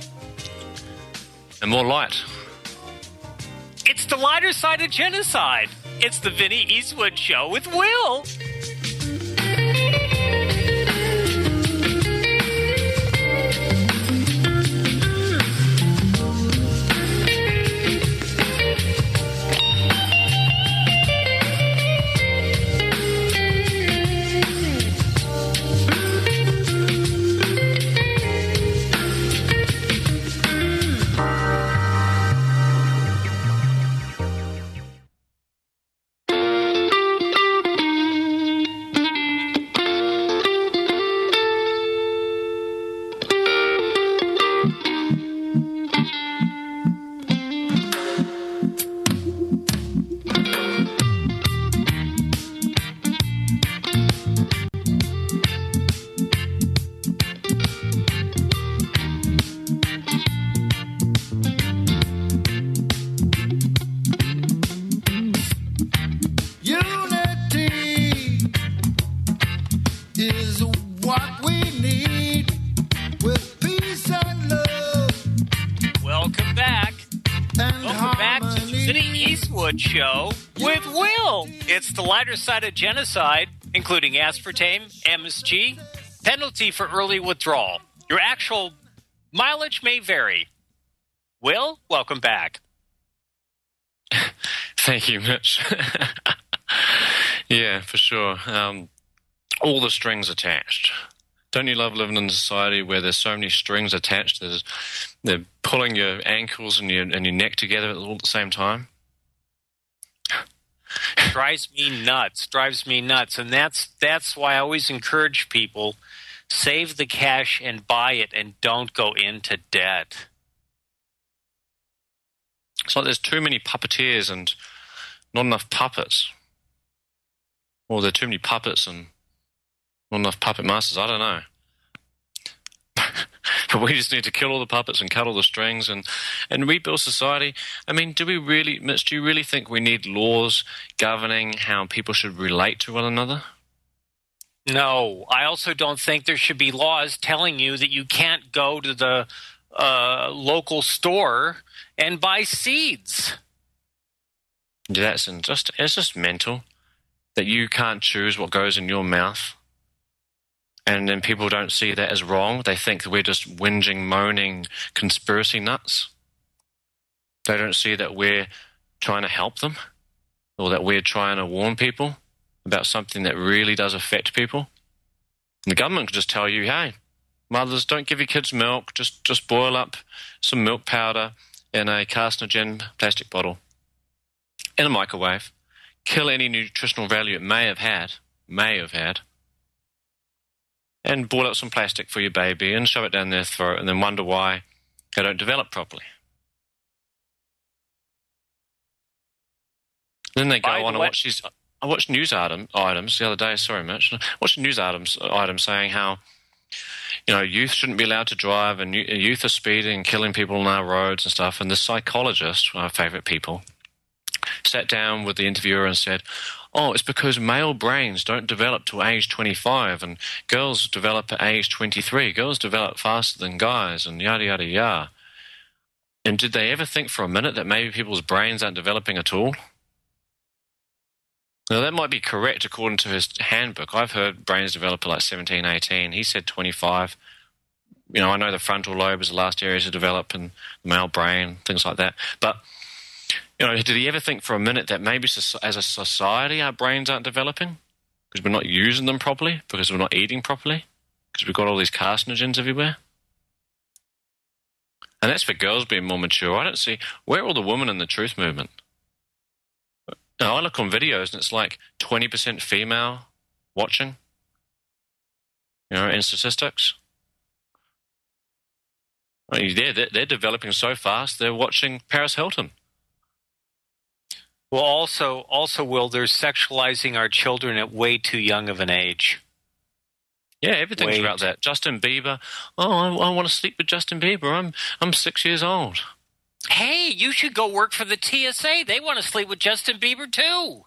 and more light. It's the lighter side of genocide. It's the Vinnie Eastwood Show with Will. Show with Will. It's the lighter side of genocide, including aspartame, MSG, penalty for early withdrawal. Your actual mileage may vary. Will, welcome back. Thank you, Mitch. Yeah, for sure. All the strings attached. Don't you love living in a society where there's so many strings attached? They're pulling your ankles and your neck together all at the same time. Drives me nuts. And that's why I always encourage people, save the cash and buy it and don't go into debt. It's like there's too many puppeteers and not enough puppets. Or there are too many puppets and not enough puppet masters. I don't know. But we just need to kill all the puppets and cut all the strings and rebuild society. I mean, Mitch, do you really think we need laws governing how people should relate to one another? No. I also don't think there should be laws telling you that you can't go to the local store and buy seeds. Yeah, it's just mental that you can't choose what goes in your mouth. And then people don't see that as wrong. They think that we're just whinging, moaning, conspiracy nuts. They don't see that we're trying to help them or that we're trying to warn people about something that really does affect people. And the government can just tell you, hey, mothers, don't give your kids milk. Just boil up some milk powder in a carcinogen plastic bottle in a microwave. Kill any nutritional value it may have had. And boil out some plastic for your baby and shove it down their throat and then wonder why they don't develop properly. Then they go on and watch these. I watched news items the other day. Sorry, Mitch. I watched news items saying how, youth shouldn't be allowed to drive and youth are speeding and killing people on our roads and stuff. And the psychologist, one of my favorite people, sat down with the interviewer and said, oh, it's because male brains don't develop till age 25 and girls develop at age 23. Girls develop faster than guys and yada, yada, yada. And did they ever think for a minute that maybe people's brains aren't developing at all? Now, that might be correct according to his handbook. I've heard brains develop at like 17, 18. He said 25. I know the frontal lobe is the last area to develop in the male brain, things like that. But Did he ever think for a minute that maybe as a society our brains aren't developing because we're not using them properly, because we're not eating properly, because we've got all these carcinogens everywhere? And that's for girls being more mature. I don't see, where are all the women in the truth movement? I look on videos and it's like 20% female watching, in statistics. They're developing so fast, they're watching Paris Hilton. Well, also, Will, they're sexualizing our children at way too young of an age. Yeah, everything's about that. Justin Bieber. Oh, I want to sleep with Justin Bieber. I'm 6 years old. Hey, you should go work for the TSA. They want to sleep with Justin Bieber too.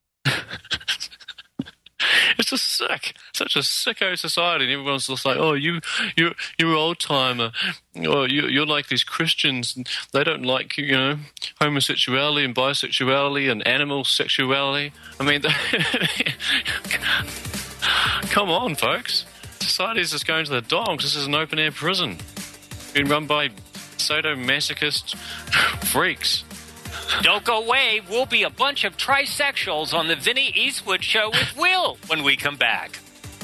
It's just such a sicko society, and everyone's just like, "Oh, you're old timer. Oh, you're like these Christians, and they don't like homosexuality and bisexuality and animal sexuality." I mean, come on, folks. Society's just going to the dogs. This is an open air prison, being run by sadomasochist freaks. Don't go away. We'll be a bunch of trisexuals on the Vinny Eastwood Show with Will when we come back.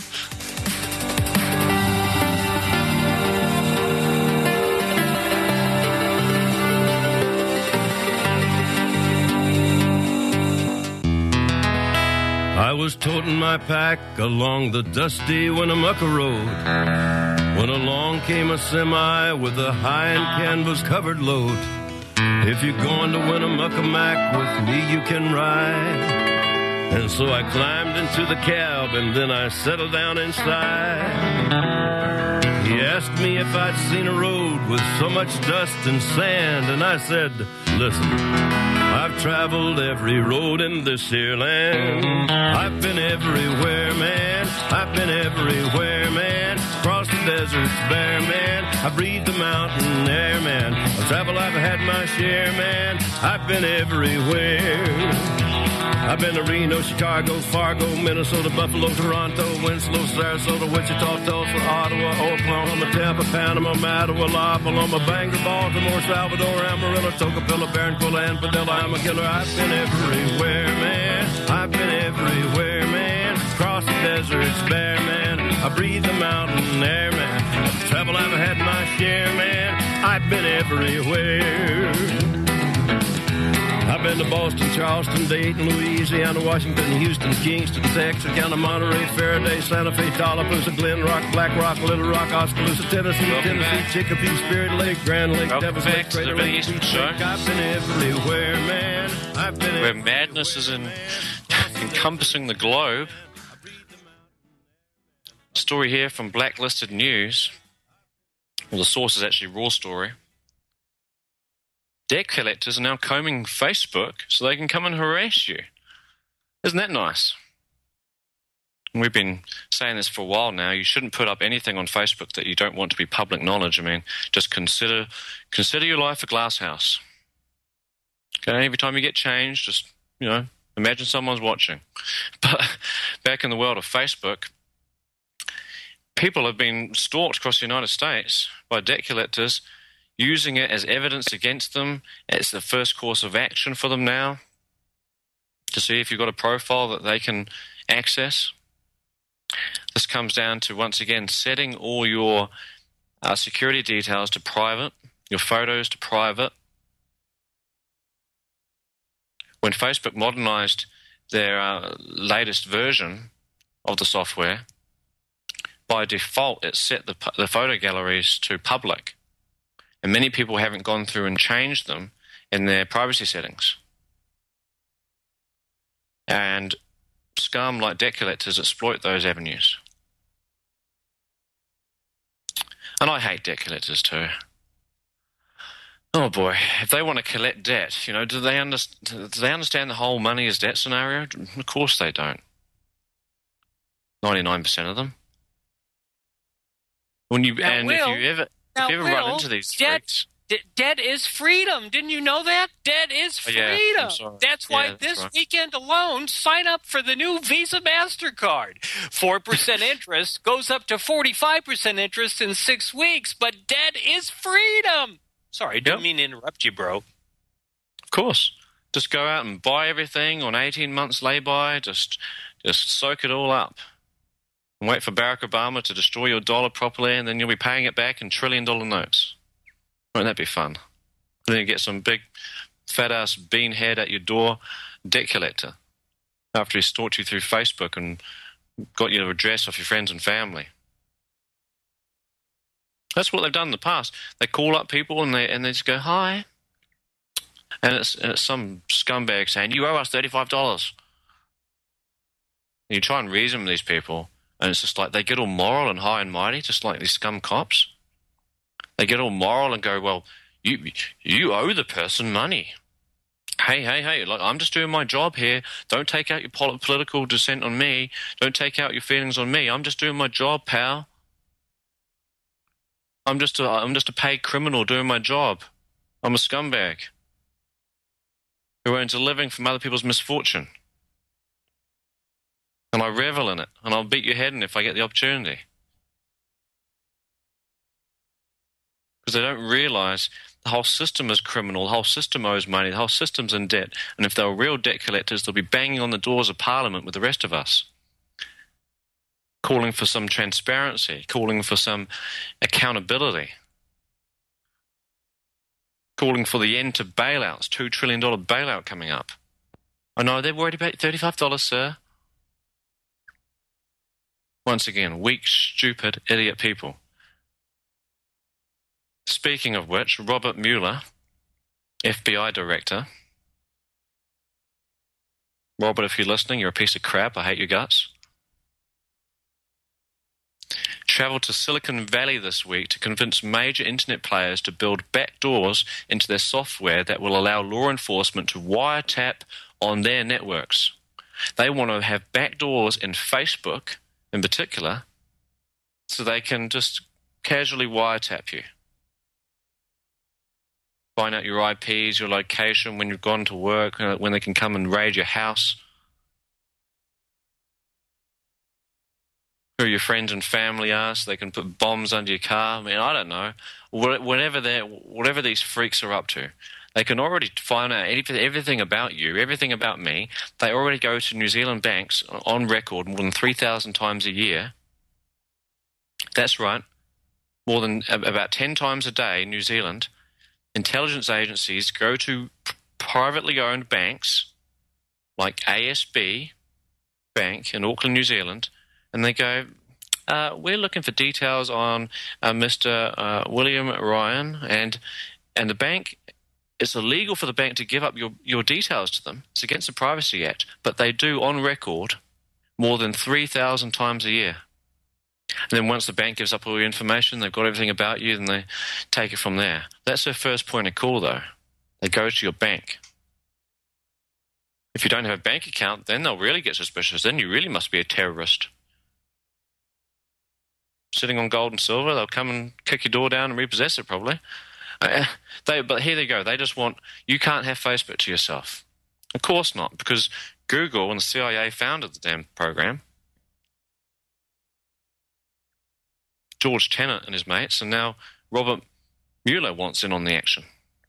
I was toting my pack along the dusty Winnemucca Road when along came a semi with a high and canvas-covered load. If you're going to Winnemucca Mac with me, you can ride. And so I climbed into the cab and then I settled down inside. He asked me if I'd seen a road with so much dust and sand, and I said, listen, I've traveled every road in this here land. I've been everywhere, man. I've been everywhere, man. Across the deserts bare, man. I breathe the mountain air, man. Of travel I've had my share, man. I've been everywhere. I've been to Reno, Chicago, Fargo, Minnesota, Buffalo, Toronto, Winslow, Sarasota, Wichita, Tulsa, Ottawa, Oklahoma, Tampa, Panama, Mattawa, La Paloma, Bangor, Baltimore, Salvador, Amarillo, Tocopilla, Barranquilla, and Padilla. I'm a killer. I've been everywhere, man. I've been everywhere, man. Across the deserts bare, man. I breathe the mountain air, man. Travel I've had my share, man. I've been everywhere. I've been to Boston, Charleston, Dayton, Louisiana, Washington, Houston, Kingston, Texarkana, Monterey, Faraday, Santa Fe, Tallapoosa, Glen Rock, Black Rock, Little Rock, Oskaloosa, Tennessee, Chicopee, Spirit Lake, Grand Lake, Devils Lake, Crater Lake, Beach Lake. I've been everywhere, man. I've been where madness is encompassing the globe. Story here from Blacklisted News. Well, the source is actually Raw Story. Debt collectors are now combing Facebook so they can come and harass you. Isn't that nice? We've been saying this for a while now. You shouldn't put up anything on Facebook that you don't want to be public knowledge. I mean, just consider your life a glass house. Okay, every time you get changed, just, imagine someone's watching. But back in the world of Facebook, people have been stalked across the United States by debt collectors, using it as evidence against them. It's the first course of action for them now to see if you've got a profile that they can access. This comes down to, once again, setting all your security details to private, your photos to private. When Facebook modernized their latest version of the software, by default it set the photo galleries to public. And many people haven't gone through and changed them in their privacy settings. And scum like debt collectors exploit those avenues. And I hate debt collectors too. Oh boy, if they want to collect debt, do they understand the whole money is debt scenario? Of course they don't. 99% of them. If you ever run into these freaks. Debt is freedom. Didn't you know that? Debt is freedom. Yeah, that's why weekend alone, sign up for the new Visa MasterCard. 4% interest goes up to 45% interest in 6 weeks, but debt is freedom. Sorry, I didn't mean to interrupt you, bro. Of course. Just go out and buy everything on 18 months lay-by. Just soak it all up. And wait for Barack Obama to destroy your dollar properly, and then you'll be paying it back in trillion-dollar notes. Won't that be fun? Then you get some big, fat-ass beanhead at your door debt collector after he stalked you through Facebook and got your address off your friends and family. That's what they've done in the past. They call up people and they just go, hi. And it's some scumbag saying, you owe us $35. And you try and reason with these people, and it's just like they get all moral and high and mighty, just like these scum cops. They get all moral and go, well, you owe the person money. Hey, like, I'm just doing my job here. Don't take out your political dissent on me. Don't take out your feelings on me. I'm just doing my job, pal. I'm just a paid criminal doing my job. I'm a scumbag who earns a living from other people's misfortune. And I revel in it, and I'll beat your head in if I get the opportunity. Because they don't realize the whole system is criminal, the whole system owes money, the whole system's in debt. And if they were real debt collectors, they'll be banging on the doors of Parliament with the rest of us, calling for some transparency, calling for some accountability, calling for the end to bailouts, $2 trillion bailout coming up. I know they're worried about $35, sir. Once again, weak, stupid, idiot people. Speaking of which, Robert Mueller, FBI director. Robert, if you're listening, you're a piece of crap. I hate your guts. Traveled to Silicon Valley this week to convince major internet players to build backdoors into their software that will allow law enforcement to wiretap on their networks. They want to have backdoors in Facebook, in particular, so they can just casually wiretap you. Find out your IPs, your location, when you've gone to work, when they can come and raid your house. Who your friends and family are, so they can put bombs under your car. I mean, I don't know. Whatever these freaks are up to. They can already find out everything about you, everything about me. They already go to New Zealand banks on record more than 3,000 times a year. That's right. More than about 10 times a day in New Zealand. Intelligence agencies go to privately owned banks like ASB Bank in Auckland, New Zealand, and they go, we're looking for details on Mr. William Ryan, and the bank, it's illegal for the bank to give up your details to them. It's against the Privacy Act, but they do on record more than 3,000 times a year. And then once the bank gives up all your information, they've got everything about you, then they take it from there. That's their first point of call, though. They go to your bank. If you don't have a bank account, then they'll really get suspicious. Then you really must be a terrorist. Sitting on gold and silver, they'll come and kick your door down and repossess it, probably. But here they go. They just want, you can't have Facebook to yourself. Of course not, because Google and the CIA founded the damn program. George Tenet and his mates, and now Robert Mueller wants in on the action.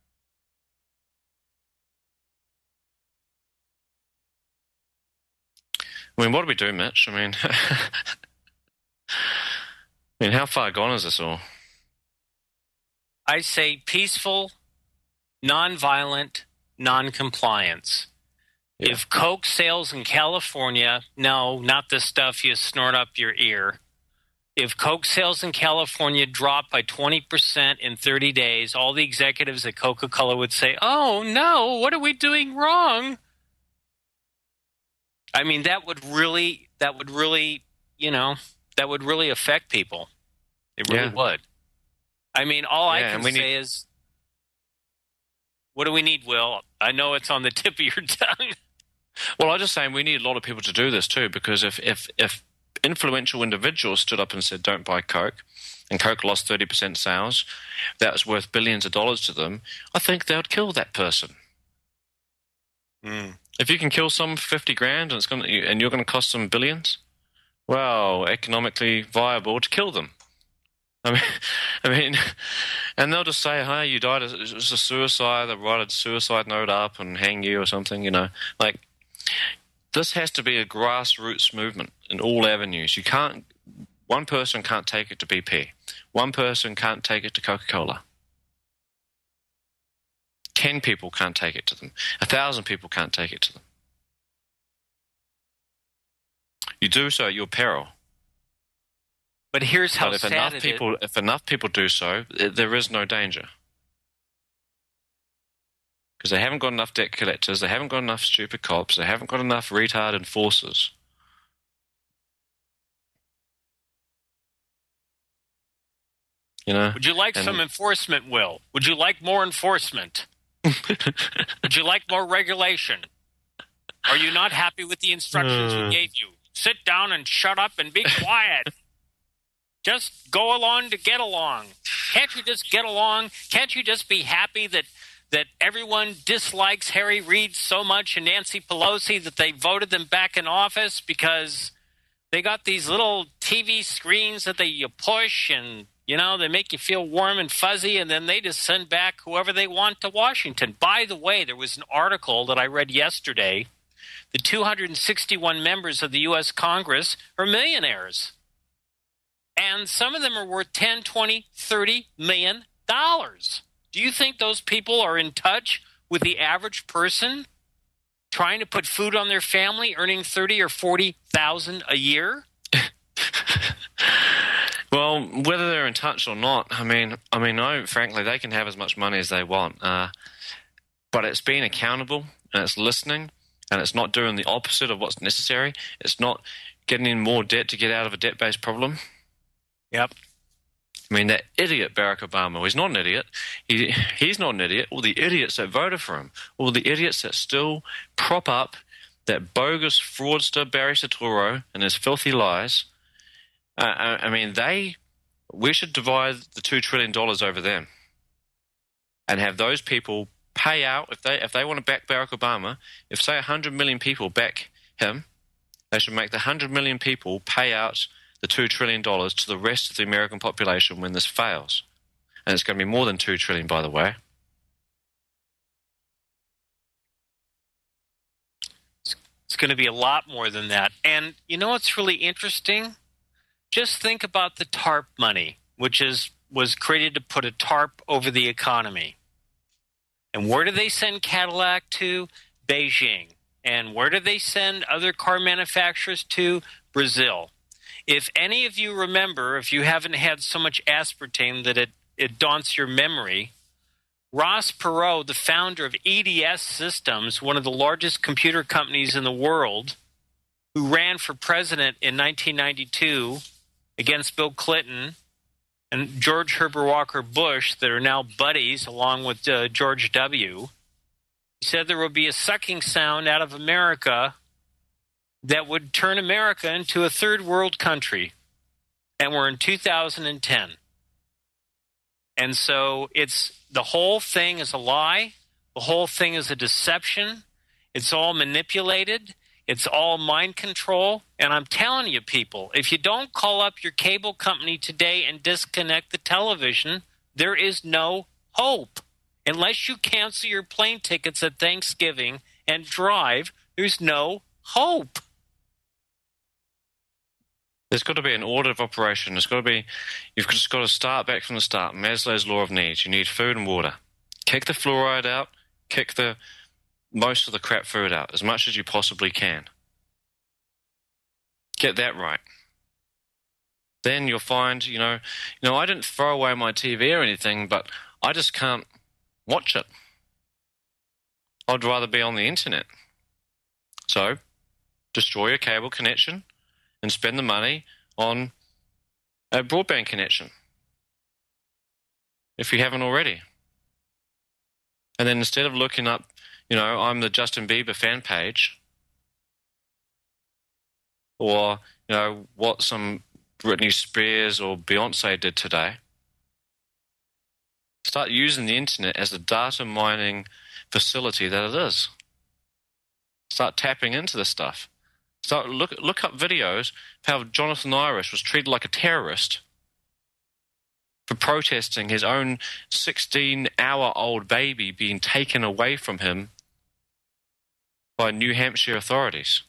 I mean, what do we do, Mitch? I mean, how far gone is this all? I say peaceful, nonviolent, noncompliance. Yeah. If Coke sales in California, no, not the stuff you snort up your ear. If Coke sales in California drop by 20% in 30 days, all the executives at Coca-Cola would say, oh, no, what are we doing wrong? I mean, that would really affect people. It really would. I mean, all I can say is, what do we need, Will? I know it's on the tip of your tongue. Well, I'm just saying we need a lot of people to do this too, because if influential individuals stood up and said, don't buy Coke, and Coke lost 30% sales, that was worth billions of dollars to them, I think they would kill that person. If you can kill someone for 50 grand and you're going to cost them billions, well, economically viable to kill them. I mean, And they'll just say, "Hey, you died. It was a suicide. They write a suicide note up and hang you or something." Like this has to be a grassroots movement in all avenues. You can't. One person can't take it to BP. One person can't take it to Coca-Cola. 10 people can't take it to them. 1,000 people can't take it to them. You do so at your peril. But here's how But sad it is. if enough people do so, there is no danger. Because they haven't got enough debt collectors, they haven't got enough stupid cops, they haven't got enough retard enforcers. Would you like some enforcement, Will? Would you like more enforcement? Would you like more regulation? Are you not happy with the instructions we gave you? Sit down and shut up and be quiet. Just go along to get along. Can't you just get along? Can't you just be happy that everyone dislikes Harry Reid so much and Nancy Pelosi that they voted them back in office because they got these little TV screens that you push and, they make you feel warm and fuzzy, and then they just send back whoever they want to Washington. By the way, there was an article that I read yesterday. The 261 members of the U.S. Congress are millionaires. And some of them are worth $10, $20, $30 million. Do you think those people are in touch with the average person trying to put food on their family, earning $30,000 or $40,000 a year? Well, whether they're in touch or not, frankly, they can have as much money as they want. But it's being accountable, and it's listening, and it's not doing the opposite of what's necessary. It's not getting in more debt to get out of a debt-based problem. Yep. That idiot Barack Obama, he's not an idiot. He's not an idiot. All the idiots that voted for him, all the idiots that still prop up that bogus fraudster Barry Soetoro and his filthy lies, we should divide the $2 trillion over them and have those people pay out, if they want to back Barack Obama, if say 100 million people back him, they should make the 100 million people pay out the $2 trillion to the rest of the American population when this fails. And it's going to be more than $2 trillion, by the way. It's going to be a lot more than that. And you know what's really interesting? Just think about the TARP money, which was created to put a tarp over the economy. And where do they send Cadillac to? Beijing. And where do they send other car manufacturers to? Brazil. If any of you remember, if you haven't had so much aspartame that it daunts your memory, Ross Perot, the founder of EDS Systems, one of the largest computer companies in the world, who ran for president in 1992 against Bill Clinton and George Herbert Walker Bush, that are now buddies along with George W., he said there would be a sucking sound out of America that would turn America into a third world country. And we're in 2010. And so the whole thing is a lie. The whole thing is a deception. It's all manipulated. It's all mind control. And I'm telling you, people, if you don't call up your cable company today and disconnect the television, there is no hope. Unless you cancel your plane tickets at Thanksgiving and drive, there's no hope. There's got to be an order of operation. You've just got to start back from the start. Maslow's law of needs. You need food and water. Kick the fluoride out. Kick most of the crap food out as much as you possibly can. Get that right. Then you'll find, I didn't throw away my TV or anything, but I just can't watch it. I'd rather be on the internet. So, destroy your cable connection and spend the money on a broadband connection, if you haven't already. And then instead of looking up, I'm the Justin Bieber fan page, or, what some Britney Spears or Beyonce did today, start using the internet as the data mining facility that it is. Start tapping into this stuff. Look up videos of how Jonathan Irish was treated like a terrorist for protesting his own 16-hour-old baby being taken away from him by New Hampshire authorities.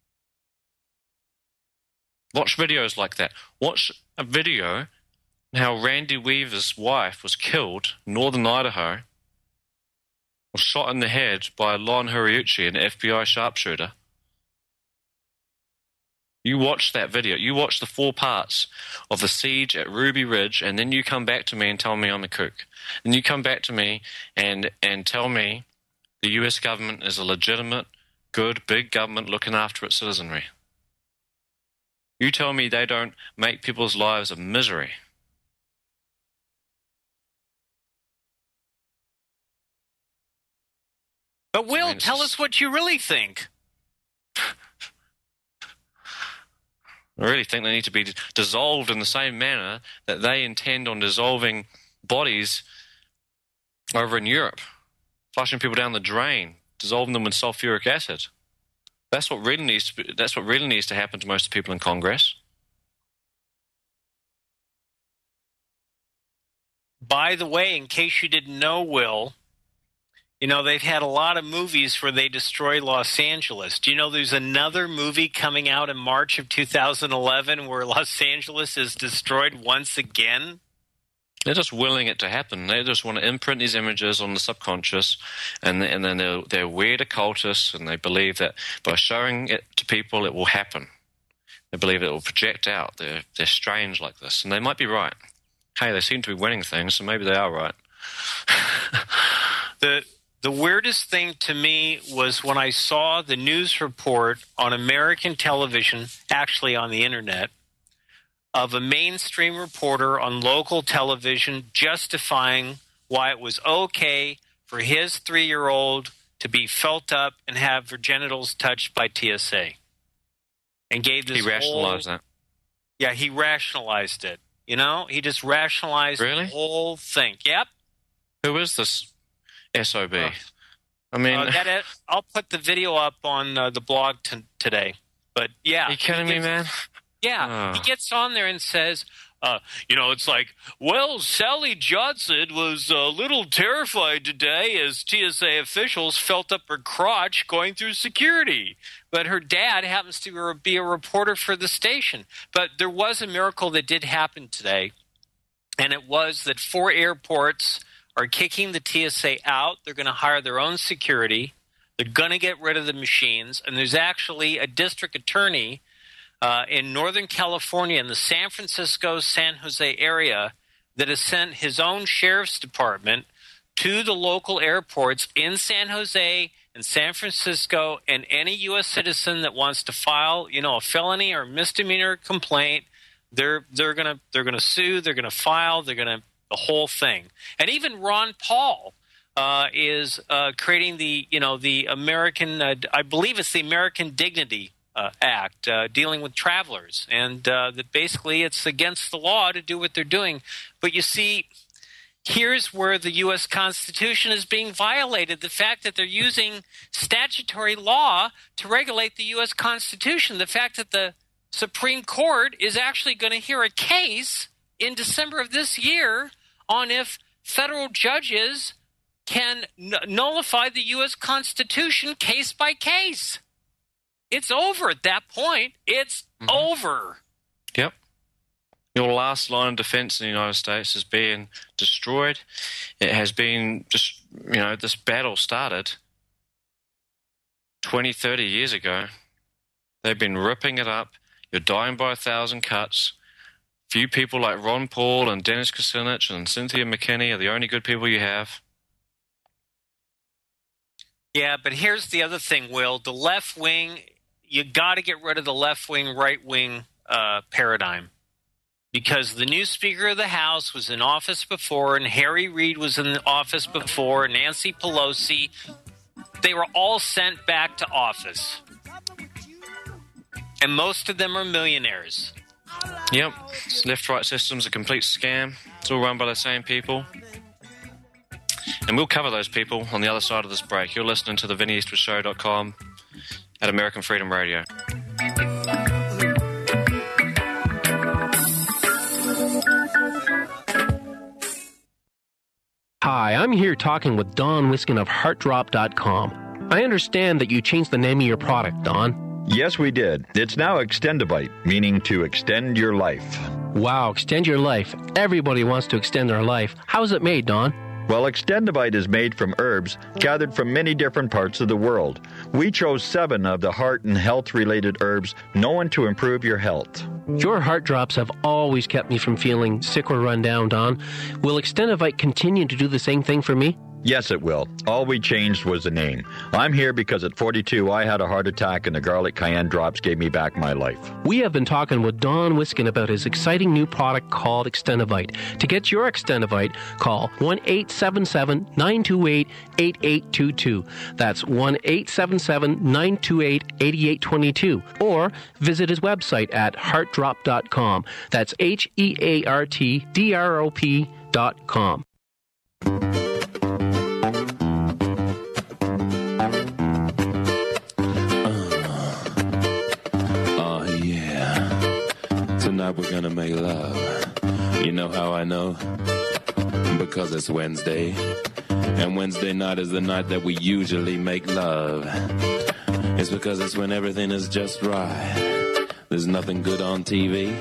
Watch videos like that. Watch a video how Randy Weaver's wife was killed in northern Idaho, was shot in the head by Lon Horiuchi, an FBI sharpshooter. You watch that video. You watch the 4 parts of the siege at Ruby Ridge, and then you come back to me and tell me I'm a kook. And you come back to me and tell me the U.S. government is a legitimate, good, big government looking after its citizenry. You tell me they don't make people's lives a misery. But Will, tell us what you really think. I really think they need to be dissolved in the same manner that they intend on dissolving bodies over in Europe, flushing people down the drain, dissolving them in sulfuric acid. That's what really needs to happen to most of the people in Congress. By the way, in case you didn't know, Will, you know, they've had a lot of movies where they destroy Los Angeles. Do you know there's another movie coming out in March of 2011 where Los Angeles is destroyed once again? They're just willing it to happen. They just want to imprint these images on the subconscious, and then they're weird occultists, and they believe that by showing it to people, it will happen. They believe it will project out. They're strange like this, and they might be right. Hey, they seem to be winning things, so maybe they are right. The weirdest thing to me was when I saw the news report on American television, actually on the internet, of a mainstream reporter on local television justifying why it was okay for his 3-year-old to be felt up and have her genitals touched by TSA. And gave this He rationalized that. Yeah, he rationalized it. You know, he just rationalized the whole thing. Yep. Who is this SOB? I mean, I'll put the video up on the blog today. But yeah, are you kidding me, man? Yeah, He gets on there and says, you know, it's like, well, Sally Johnson was a little terrified today as TSA officials felt up her crotch going through security. But her dad happens to be a reporter for the station. But there was a miracle that did happen today, and it was that 4 airports are kicking the TSA out. They're going to hire their own security. They're going to get rid of the machines. And there's actually a district attorney in Northern California in the San Francisco, San Jose area that has sent his own sheriff's department to the local airports in San Jose and San Francisco, and any U.S. citizen that wants to file, you know, a felony or misdemeanor complaint, they're gonna sue, they're gonna file, the whole thing. And even Ron Paul is creating the American, I believe it's the American Dignity Act, dealing with travelers, and that basically it's against the law to do what they're doing. But you see, here's where the U.S. Constitution is being violated. The fact that they're using statutory law to regulate the U.S. Constitution. The fact that the Supreme Court is actually going to hear a case in December of this year on if federal judges can nullify the U.S. Constitution case by case. It's over at that point. It's over. Yep. Your last line of defense in the United States is being destroyed. It has been just, this battle started 20, 30 years ago. They've been ripping it up. You're dying by 1,000 cuts. Few people like Ron Paul and Dennis Kucinich and Cynthia McKinney are the only good people you have. Yeah, but here's the other thing, Will. The left wing, you got to get rid of the left wing, right wing paradigm. Because the new Speaker of the House was in office before, and Harry Reid was in office before, Nancy Pelosi. They were all sent back to office. And most of them are millionaires. Yep. This left-right system's a complete scam. It's all run by the same people. And we'll cover those people on the other side of this break. You're listening to the VinnyEastwoodShow.com at American Freedom Radio. Hi, I'm here talking with Don Wiskin of HeartDrop.com. I understand that you changed the name of your product, Don. Yes, we did. It's now Extendivite, meaning to extend your life. Wow, extend your life. Everybody wants to extend their life. How is it made, Don? Well, Extendivite is made from herbs gathered from many different parts of the world. We chose 7 of the heart and health-related herbs known to improve your health. Your heart drops have always kept me from feeling sick or run down, Don. Will Extendivite continue to do the same thing for me? Yes, it will. All we changed was the name. I'm here because at 42, I had a heart attack and the garlic cayenne drops gave me back my life. We have been talking with Don Wiskin about his exciting new product called Extendivite. To get your Extendivite, call 1-877-928-8822. That's 1-877-928-8822. Or visit his website at heartdrop.com. That's HeartDrop.com. Tonight we're gonna make love. You know how I know? Because it's Wednesday. And Wednesday night is the night that we usually make love. It's because it's when everything is just right. There's nothing good on TV.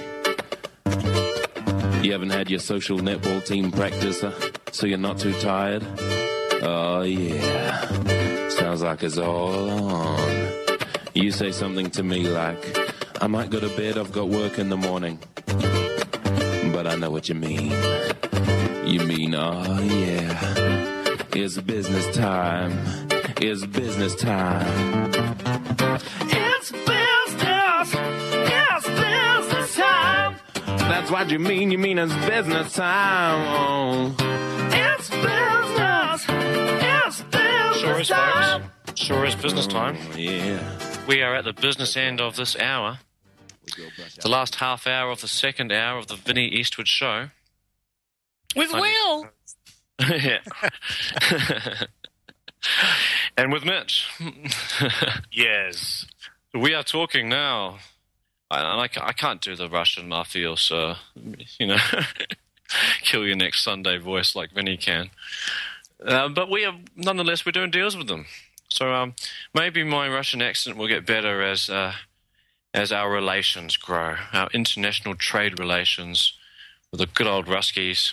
You haven't had your social netball team practice, so you're not too tired? Oh yeah. Sounds like it's all on. You say something to me like, I might go to bed, I've got work in the morning. But I know what you mean. You mean, oh yeah, it's business time. It's business time. It's business. It's business time. That's what you mean it's business time. It's business. It's business Sure is, time. folks. Sure is business time. Yeah. We are at the business end of this hour. The last half hour of the second hour of the Vinnie Eastwood Show. With Will. Yeah. And with Mitch. Yes. We are talking now. I can't do the Russian mafia, so, kill your next Sunday voice like Vinny can. But nonetheless, we're doing deals with them. So maybe my Russian accent will get better as our relations grow, our international trade relations with the good old Ruskies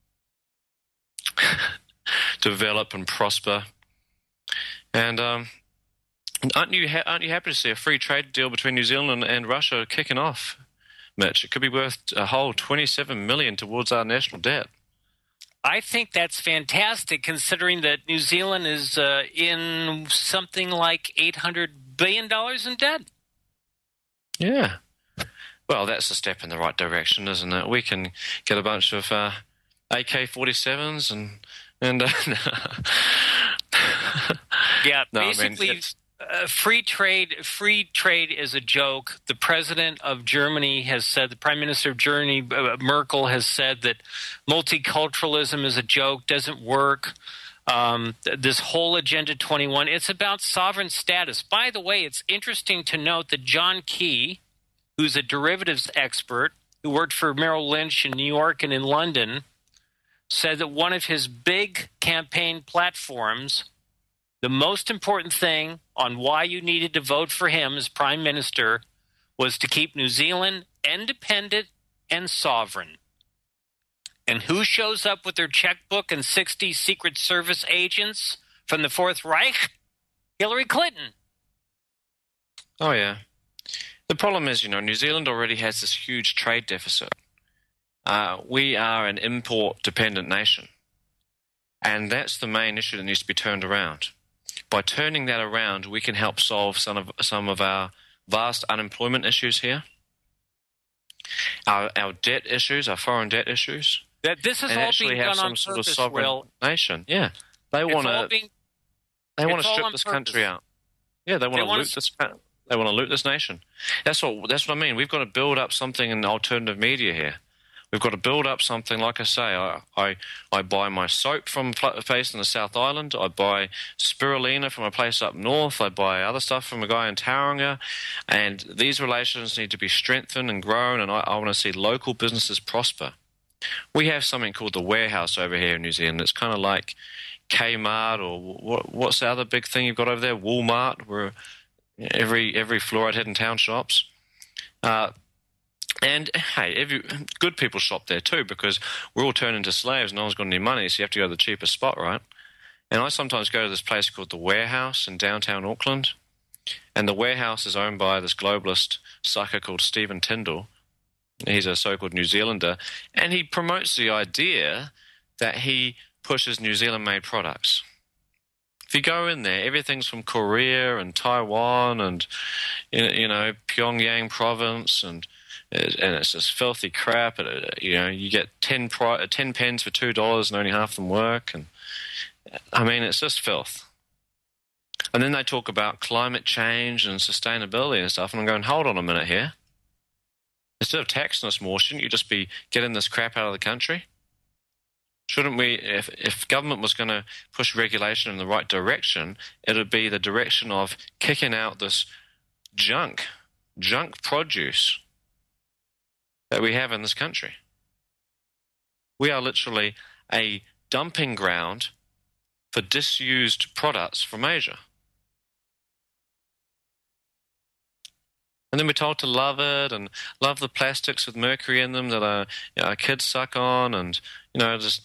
develop and prosper. And aren't you happy to see a free trade deal between New Zealand and Russia kicking off, Mitch? It could be worth a whole $27 million towards our national debt. I think that's fantastic, considering that New Zealand is in something like $800 billion in debt. Yeah. Well, that's a step in the right direction, isn't it? We can get a bunch of AK-47s and yeah, no, basically, free trade is a joke. The president of Germany has said, the prime minister of Germany, Merkel, has said that multiculturalism is a joke, doesn't work. This whole Agenda 21, it's about sovereign status. By the way, it's interesting to note that John Key, who's a derivatives expert, who worked for Merrill Lynch in New York and in London, said that one of his big campaign platforms, the most important thing on why you needed to vote for him as prime minister, was to keep New Zealand independent and sovereign. And who shows up with their checkbook and 60 Secret Service agents from the Fourth Reich? Hillary Clinton. Oh, yeah. The problem is, New Zealand already has this huge trade deficit. We are an import-dependent nation. And that's the main issue that needs to be turned around. By turning that around, we can help solve some of our vast unemployment issues here, our debt issues, our foreign debt issues. That this is and all actually being have done some on sort purpose, of sovereign Will. nation. Yeah, they want to strip this country out. Yeah, they want to loot this. They want to loot this nation. That's what I mean. We've got to build up something in alternative media here. We've got to build up something. Like I say, I buy my soap from a place in the South Island. I buy spirulina from a place up north. I buy other stuff from a guy in Tauranga. And these relations need to be strengthened and grown, and I want to see local businesses prosper. We have something called the Warehouse over here in New Zealand. It's kind of like Kmart, or what's the other big thing you've got over there? Walmart, where every fluoride hidden town shops. And hey, good people shop there too, because we're all turned into slaves. No one's got any money, so you have to go to the cheapest spot, right? And I sometimes go to this place called the Warehouse in downtown Auckland. And the Warehouse is owned by this globalist sucker called Stephen Tyndall. He's a so-called New Zealander. And he promotes the idea that he pushes New Zealand-made products. If you go in there, everything's from Korea and Taiwan and, Pyongyang province, and it's just filthy crap. You get 10 pens for $2 and only half them work. And I mean, it's just filth. And then they talk about climate change and sustainability and stuff, and I'm going, hold on a minute here. Instead of taxing us more, shouldn't you just be getting this crap out of the country? Shouldn't we, if government was going to push regulation in the right direction, it would be the direction of kicking out this junk produce that we have in this country. We are literally a dumping ground for disused products from Asia. And then we're told to love it and love the plastics with mercury in them that our kids suck on, and just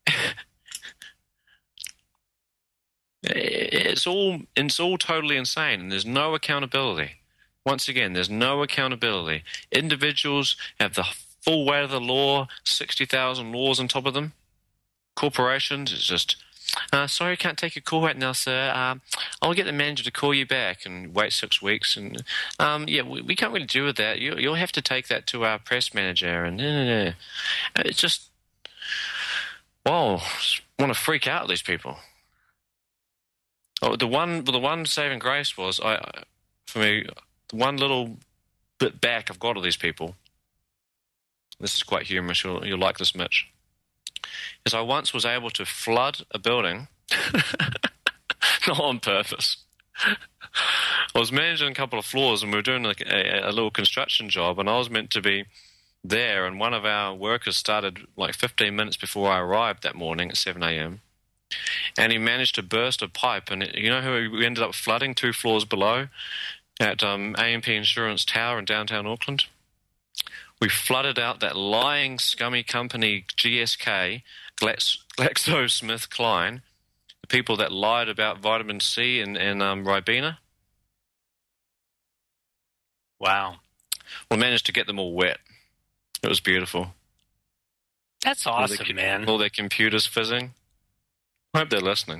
it's all totally insane, and there's no accountability. Once again, there's no accountability. Individuals have the full weight of the law, 60,000 laws on top of them. Corporations, it's just, sorry, can't take your call right now, sir. I'll get the manager to call you back, and wait 6 weeks. And we can't really do with that. You'll have to take that to our press manager. And it's just, whoa, want to freak out these people. Oh, the one saving grace was, for me, the one little bit back I've got of these people. This is quite humorous. You'll like this, Mitch. Is I once was able to flood a building, not on purpose. I was managing a couple of floors, and we were doing a little construction job, and I was meant to be there, and one of our workers started like 15 minutes before I arrived that morning at 7 a.m., and he managed to burst a pipe, and you know who we ended up flooding 2 floors below at AMP Insurance Tower in downtown Auckland? We flooded out that lying, scummy company GSK, GlaxoSmithKline, the people that lied about vitamin C and Ribena. Wow. We managed to get them all wet. It was beautiful. That's awesome, man. All their computers fizzing. I hope they're listening.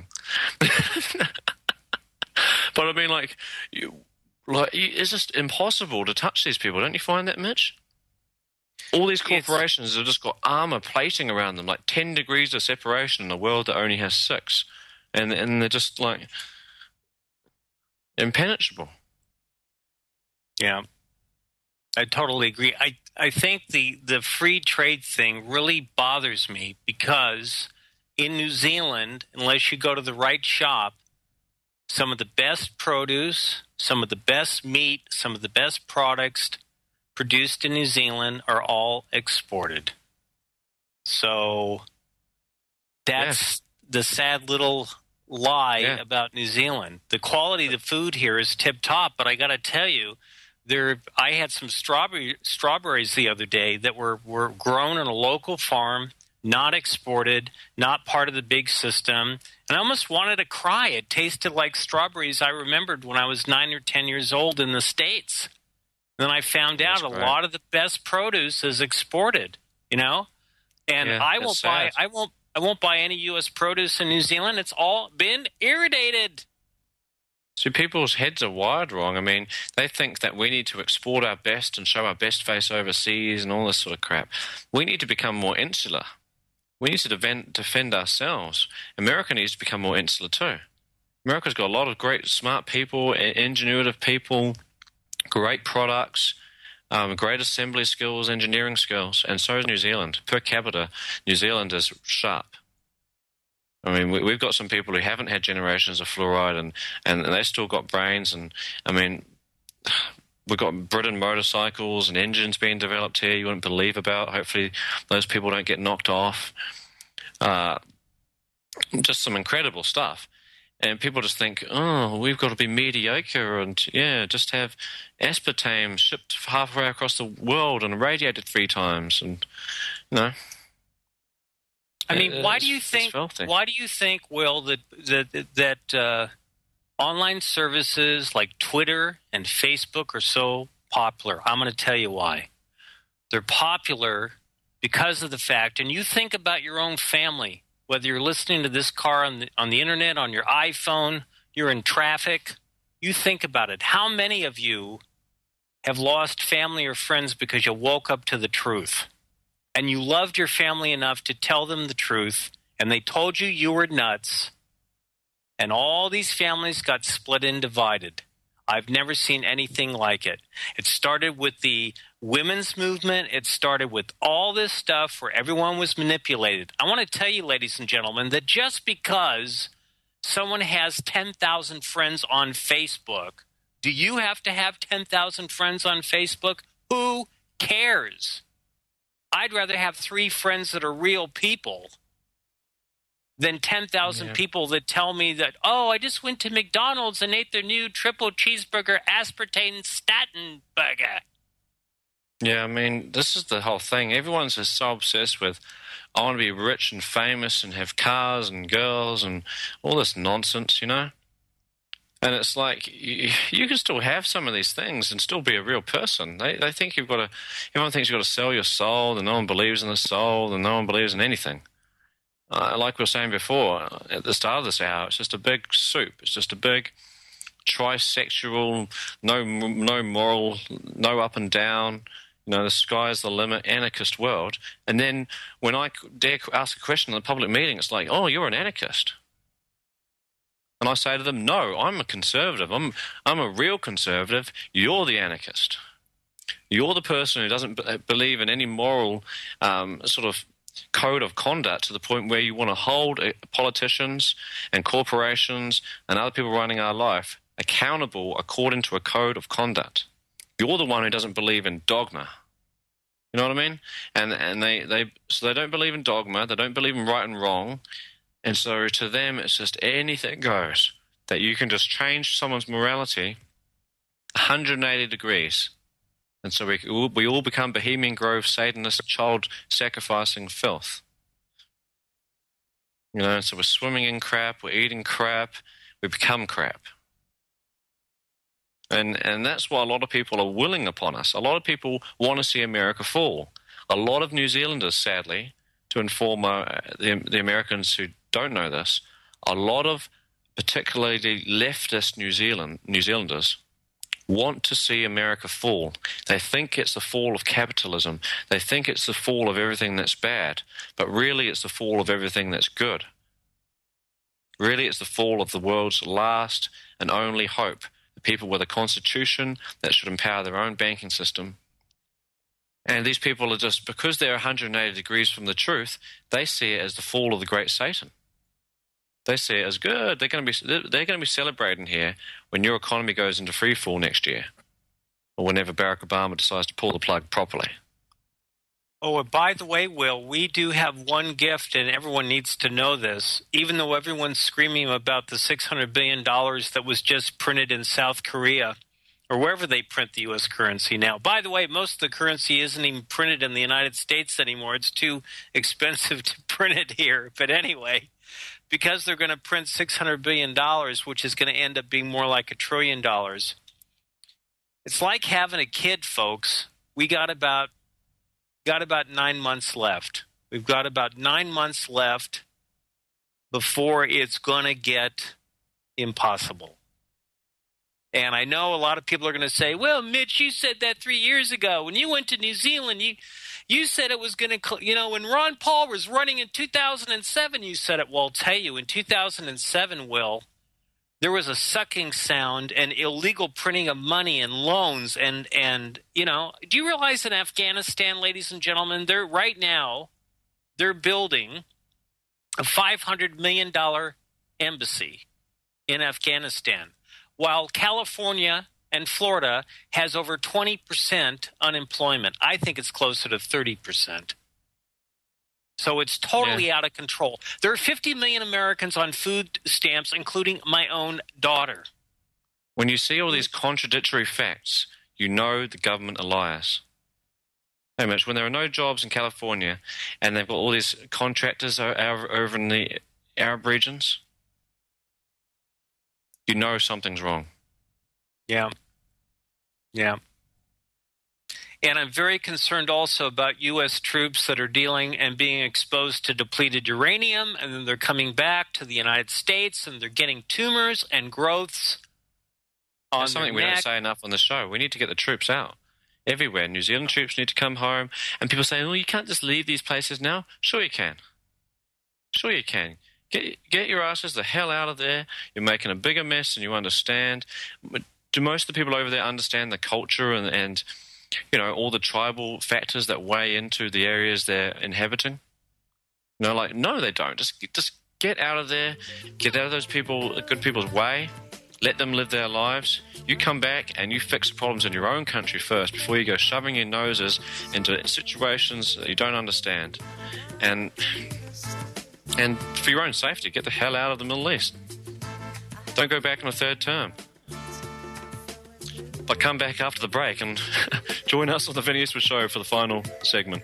But I mean, it's just impossible to touch these people. Don't you find that, Mitch? All these corporations have just got armor plating around them, like 10 degrees of separation in a world that only has 6. And they're just like impenetrable. Yeah. I totally agree. I think the free trade thing really bothers me, because in New Zealand, unless you go to the right shop, some of the best produce, some of the best meat, some of the best products produced in New Zealand are all exported. So that's the sad little lie about New Zealand. The quality of the food here is tip-top, but I got to tell you, I had some strawberries the other day that were grown on a local farm, not exported, not part of the big system, and I almost wanted to cry. It tasted like strawberries I remembered when I was 9 or 10 years old in the States. Then I found out a lot of the best produce is exported, and I won't buy any U.S. produce in New Zealand. It's all been irrigated. So people's heads are wired wrong. I mean, they think that we need to export our best and show our best face overseas and all this sort of crap. We need to become more insular. We need to defend ourselves. America needs to become more insular too. America's got a lot of great, smart people, ingenuitive people, great products, great assembly skills, engineering skills, and so is New Zealand. Per capita, New Zealand is sharp. I mean, we've got some people who haven't had generations of fluoride, and they still got brains. And I mean, we've got Britain motorcycles and engines being developed here you wouldn't believe about. Hopefully those people don't get knocked off. Just some incredible stuff. And people just think, oh, we've got to be mediocre and, just have aspartame shipped halfway across the world and irradiated 3 times. And, I mean, why do you think, Will, that online services like Twitter and Facebook are so popular? I'm going to tell you why. They're popular because of the fact, and you think about your own family, whether you're listening to this car on the internet, on your iPhone, you're in traffic, you think about it. How many of you have lost family or friends because you woke up to the truth? And you loved your family enough to tell them the truth, and they told you were nuts, and all these families got split and divided. I've never seen anything like it. It started with the women's movement. It started with all this stuff where everyone was manipulated. I want to tell you, ladies and gentlemen, that just because someone has 10,000 friends on Facebook, do you have to have 10,000 friends on Facebook? Who cares? I'd rather have 3 friends that are real people than 10,000 people that tell me that, oh, I just went to McDonald's and ate their new triple cheeseburger aspartame statin burger. Yeah, I mean, this is the whole thing. Everyone's just so obsessed with, I want to be rich and famous and have cars and girls and all this nonsense, And it's like, you can still have some of these things and still be a real person. They think everyone thinks you've got to sell your soul, and no one believes in the soul, and no one believes in anything. Like we were saying before, at the start of this hour, it's just a big soup. It's just a big trisexual, no moral, no up and down, the sky's the limit, anarchist world. And then when I dare ask a question in a public meeting, it's like, oh, you're an anarchist. And I say to them, no, I'm a conservative. I'm a real conservative. You're the anarchist. You're the person who doesn't believe in any moral sort of code of conduct to the point where you want to hold politicians and corporations and other people running our life accountable according to a code of conduct. You're the one who doesn't believe in dogma. You know what I mean? And they don't believe in dogma. They don't believe in right and wrong. And so to them, it's just anything goes. That you can just change someone's morality 180 degrees. And so we all become Bohemian Grove Satanist, child-sacrificing filth. So we're swimming in crap, we're eating crap, we become crap. And that's why a lot of people are willing upon us. A lot of people want to see America fall. A lot of New Zealanders, sadly, to inform the Americans who don't know this, a lot of particularly leftist New Zealanders want to see America fall. They think it's the fall of capitalism. They think it's the fall of everything that's bad. But really it's the fall of everything that's good. Really it's the fall of the world's last and only hope. The people with a constitution that should empower their own banking system. And these people are just, because they're 180 degrees from the truth, they see it as the fall of the great Satan. They see it as good. They're going to be celebrating here when your economy goes into free fall next year, or whenever Barack Obama decides to pull the plug properly. Oh, and by the way, Will, we do have one gift, and everyone needs to know this. Even though everyone's screaming about the $600 billion that was just printed in South Korea, or wherever they print the U.S. currency now. By the way, most of the currency isn't even printed in the United States anymore. It's too expensive to print it here. But anyway, because they're going to print $600 billion, which is going to end up being more like $1 trillion. It's like having a kid, folks. We got about 9 months left. We've got about 9 months left before it's going to get impossible. And I know a lot of people are going to say, well, Mitch, you said that 3 years ago. When you went to New Zealand, you said it was going to, when Ron Paul was running in 2007, you said it. Well, I'll tell you, in 2007, Will, there was a sucking sound and illegal printing of money and loans. And do you realize in Afghanistan, ladies and gentlemen, they're building a $500 million embassy in Afghanistan. While California and Florida has over 20% unemployment. I think it's closer to 30%. So it's totally out of control. There are 50 million Americans on food stamps, including my own daughter. When you see all these contradictory facts, you know the government are liars. Hey, Mitch, when there are no jobs in California and they've got all these contractors over in the Arab regions, you know something's wrong. Yeah. And I'm very concerned also about U.S. troops that are dealing and being exposed to depleted uranium, and then they're coming back to the United States, and they're getting tumors and growths on That's something we don't say enough on the show. We need to get the troops out everywhere. New Zealand troops need to come home. And people say, well, you can't just leave these places now. Sure you can. Sure you can. Get your asses the hell out of there. You're making a bigger mess than you understand. But do most of the people over there understand the culture and you know, all the tribal factors that weigh into the areas they're inhabiting? No, they don't. Just get out of there. Get out of those good people's way. Let them live their lives. You come back and you fix the problems in your own country first before you go shoving your noses into situations that you don't understand. And for your own safety, get the hell out of the Middle East. Don't go back on a third term. But come back after the break and join us on the Vinny Eastwood Show for the final segment.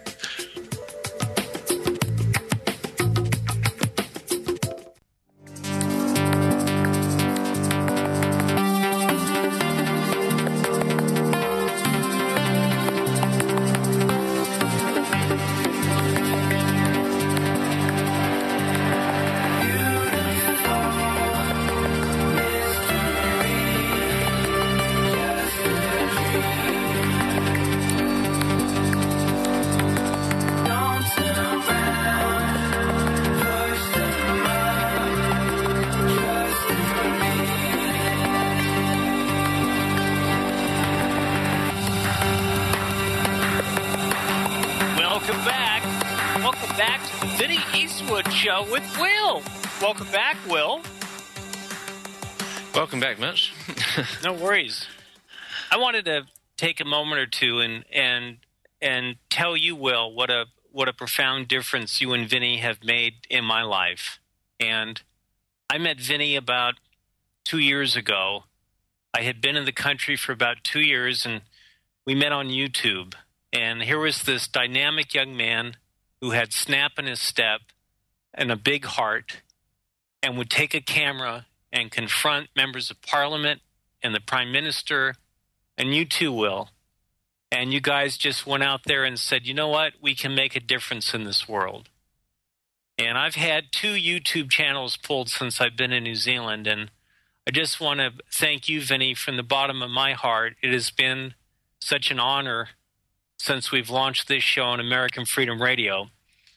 Show with Will. Welcome back, Will. Welcome back, Mitch. No worries. I wanted to take a moment or two and tell you, Will, what a profound difference you and Vinny have made in my life. And I met Vinny about 2 years ago. I had been in the country for about 2 years, and we met on YouTube. And here was this dynamic young man who had snap in his step and a big heart, and would take a camera and confront members of parliament and the prime minister, and you too, Will. And you guys just went out there and said, you know what, we can make a difference in this world. And I've had 2 YouTube channels pulled since I've been in New Zealand, and I just want to thank you, Vinny, from the bottom of my heart. It has been such an honor since we've launched this show on American Freedom Radio.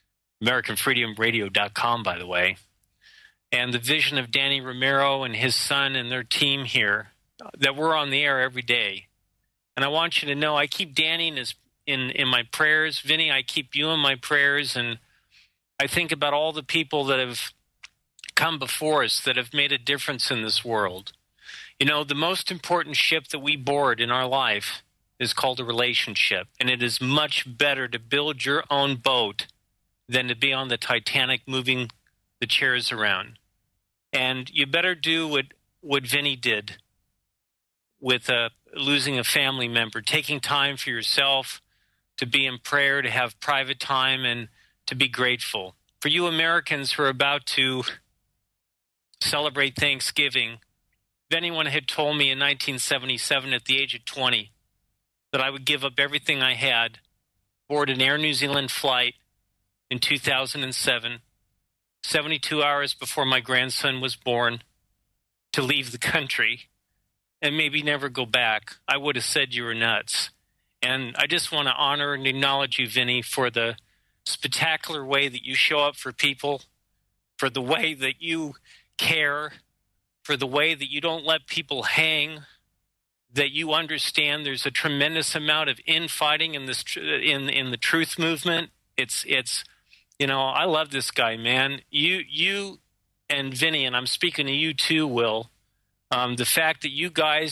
AmericanFreedomRadio.com, by the way, and the vision of Danny Romero and his son and their team here, that we're on the air every day. And I want you to know I keep Danny in my prayers. Vinny, I keep you in my prayers, and I think about all the people that have come before us that have made a difference in this world. You know, the most important ship that we board in our life is called a relationship, and it is much better to build your own boat than to be on the Titanic moving the chairs around. And you better do what Vinny did with losing a family member, taking time for yourself, to be in prayer, to have private time, and to be grateful. For you Americans who are about to celebrate Thanksgiving, if anyone had told me in 1977 at the age of 20 that I would give up everything I had, board an Air New Zealand flight, in 2007, 72 hours before my grandson was born, to leave the country and maybe never go back, I would have said you were nuts. And I just want to honor and acknowledge you, Vinny, for the spectacular way that you show up for people, for the way that you care, for the way that you don't let people hang, that you understand there's a tremendous amount of infighting in this in the truth movement. It's you know, I love this guy, man. You and Vinny, and I'm speaking to you too, Will. The fact that you guys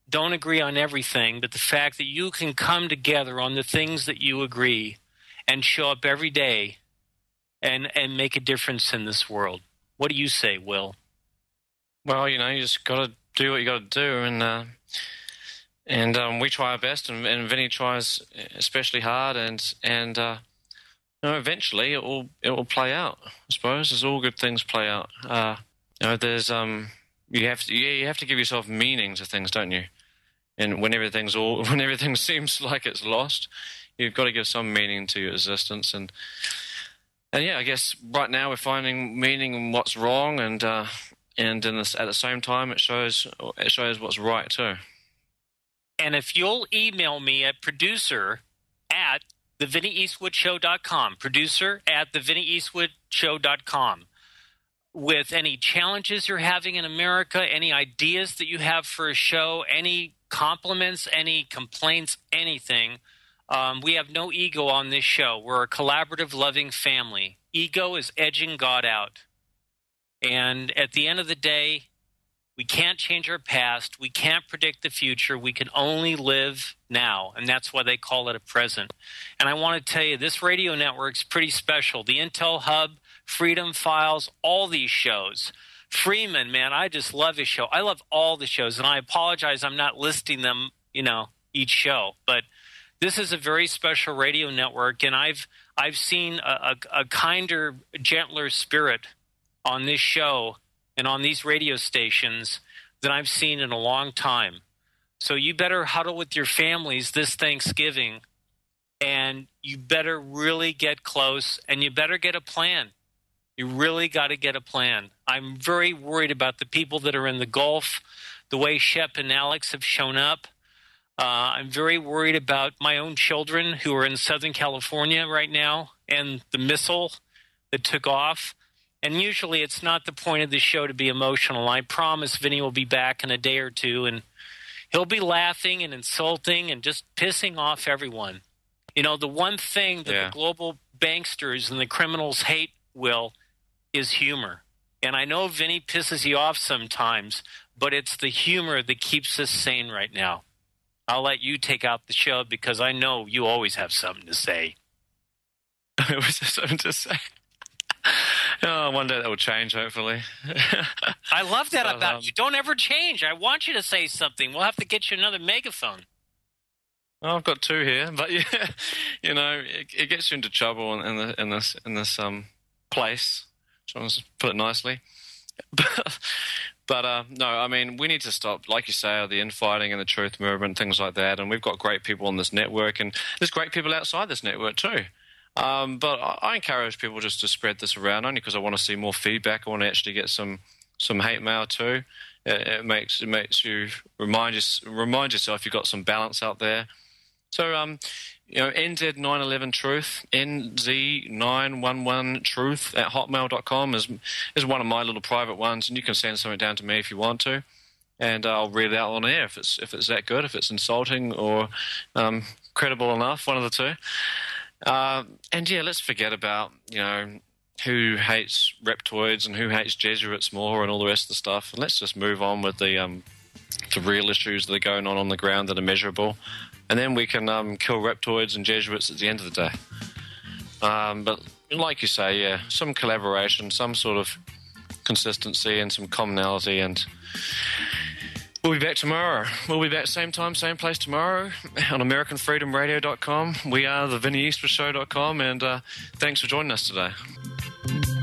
don't agree on everything, but the fact that you can come together on the things that you agree and show up every day and make a difference in this world. What do you say, Will? Well, you just got to do what you got to do, and we try our best, and Vinny tries especially hard, and eventually it will play out. I suppose as all good things play out. There's you have to give yourself meaning to things, don't you? And when everything seems like it's lost, you've got to give some meaning to your existence. And yeah, I guess right now we're finding meaning in what's wrong, and in this, at the same time, it shows what's right too. And if you'll email me at producer@thevinnyeastwoodshow.com, producer@thevinnyeastwoodshow.com, with any challenges you're having in America, any ideas that you have for a show, any compliments, any complaints, anything. We have no ego on this show. We're a collaborative, loving family. Ego is edging God out. And at the end of the day, we can't change our past. We can't predict the future. We can only live now, and that's why they call it a present. And I want to tell you, this radio network's pretty special. The Intel Hub, Freedom Files, all these shows. Freeman, man, I just love his show. I love all the shows, and I apologize I'm not listing them, each show. But this is a very special radio network, and I've seen a kinder, gentler spirit on this show and on these radio stations than I've seen in a long time. So you better huddle with your families this Thanksgiving, and you better really get close, and you better get a plan. You really got to get a plan. I'm very worried about the people that are in the Gulf, the way Shep and Alex have shown up. I'm very worried about my own children who are in Southern California right now and the missile that took off. And usually it's not the point of the show to be emotional. I promise Vinny will be back in a day or two, and he'll be laughing and insulting and just pissing off everyone. The one thing that the global banksters and the criminals hate, Will, is humor. And I know Vinny pisses you off sometimes, but it's the humor that keeps us sane right now. I'll let you take out the show because I know you always have something to say. I always have something to say. One day that will change, hopefully. I love that about you. Don't ever change. I want you to say something. We'll have to get you another megaphone. Oh, I've got two here, but it gets you into trouble in this place. So let's put it nicely. But no, I mean, we need to stop, like you say, the infighting and the truth movement, things like that. And we've got great people on this network, and there's great people outside this network too. But I encourage people just to spread this around, only because I want to see more feedback. I want to actually get some hate mail too. It makes you remind yourself you've got some balance out there. So NZ911 Truth, NZ911 Truth at hotmail.com is one of my little private ones, and you can send something down to me if you want to, and I'll read it out on air if it's that good, if it's insulting or credible enough, one of the two. And yeah, let's forget about who hates reptoids and who hates Jesuits more and all the rest of the stuff, and let's just move on with the real issues that are going on the ground that are measurable. And then we can kill reptoids and Jesuits at the end of the day. But like you say, some collaboration, some sort of consistency and some commonality. And we'll be back tomorrow. We'll be back same time, same place tomorrow on AmericanFreedomRadio.com. We are the VinnyEastwoodshow.com. And thanks for joining us today.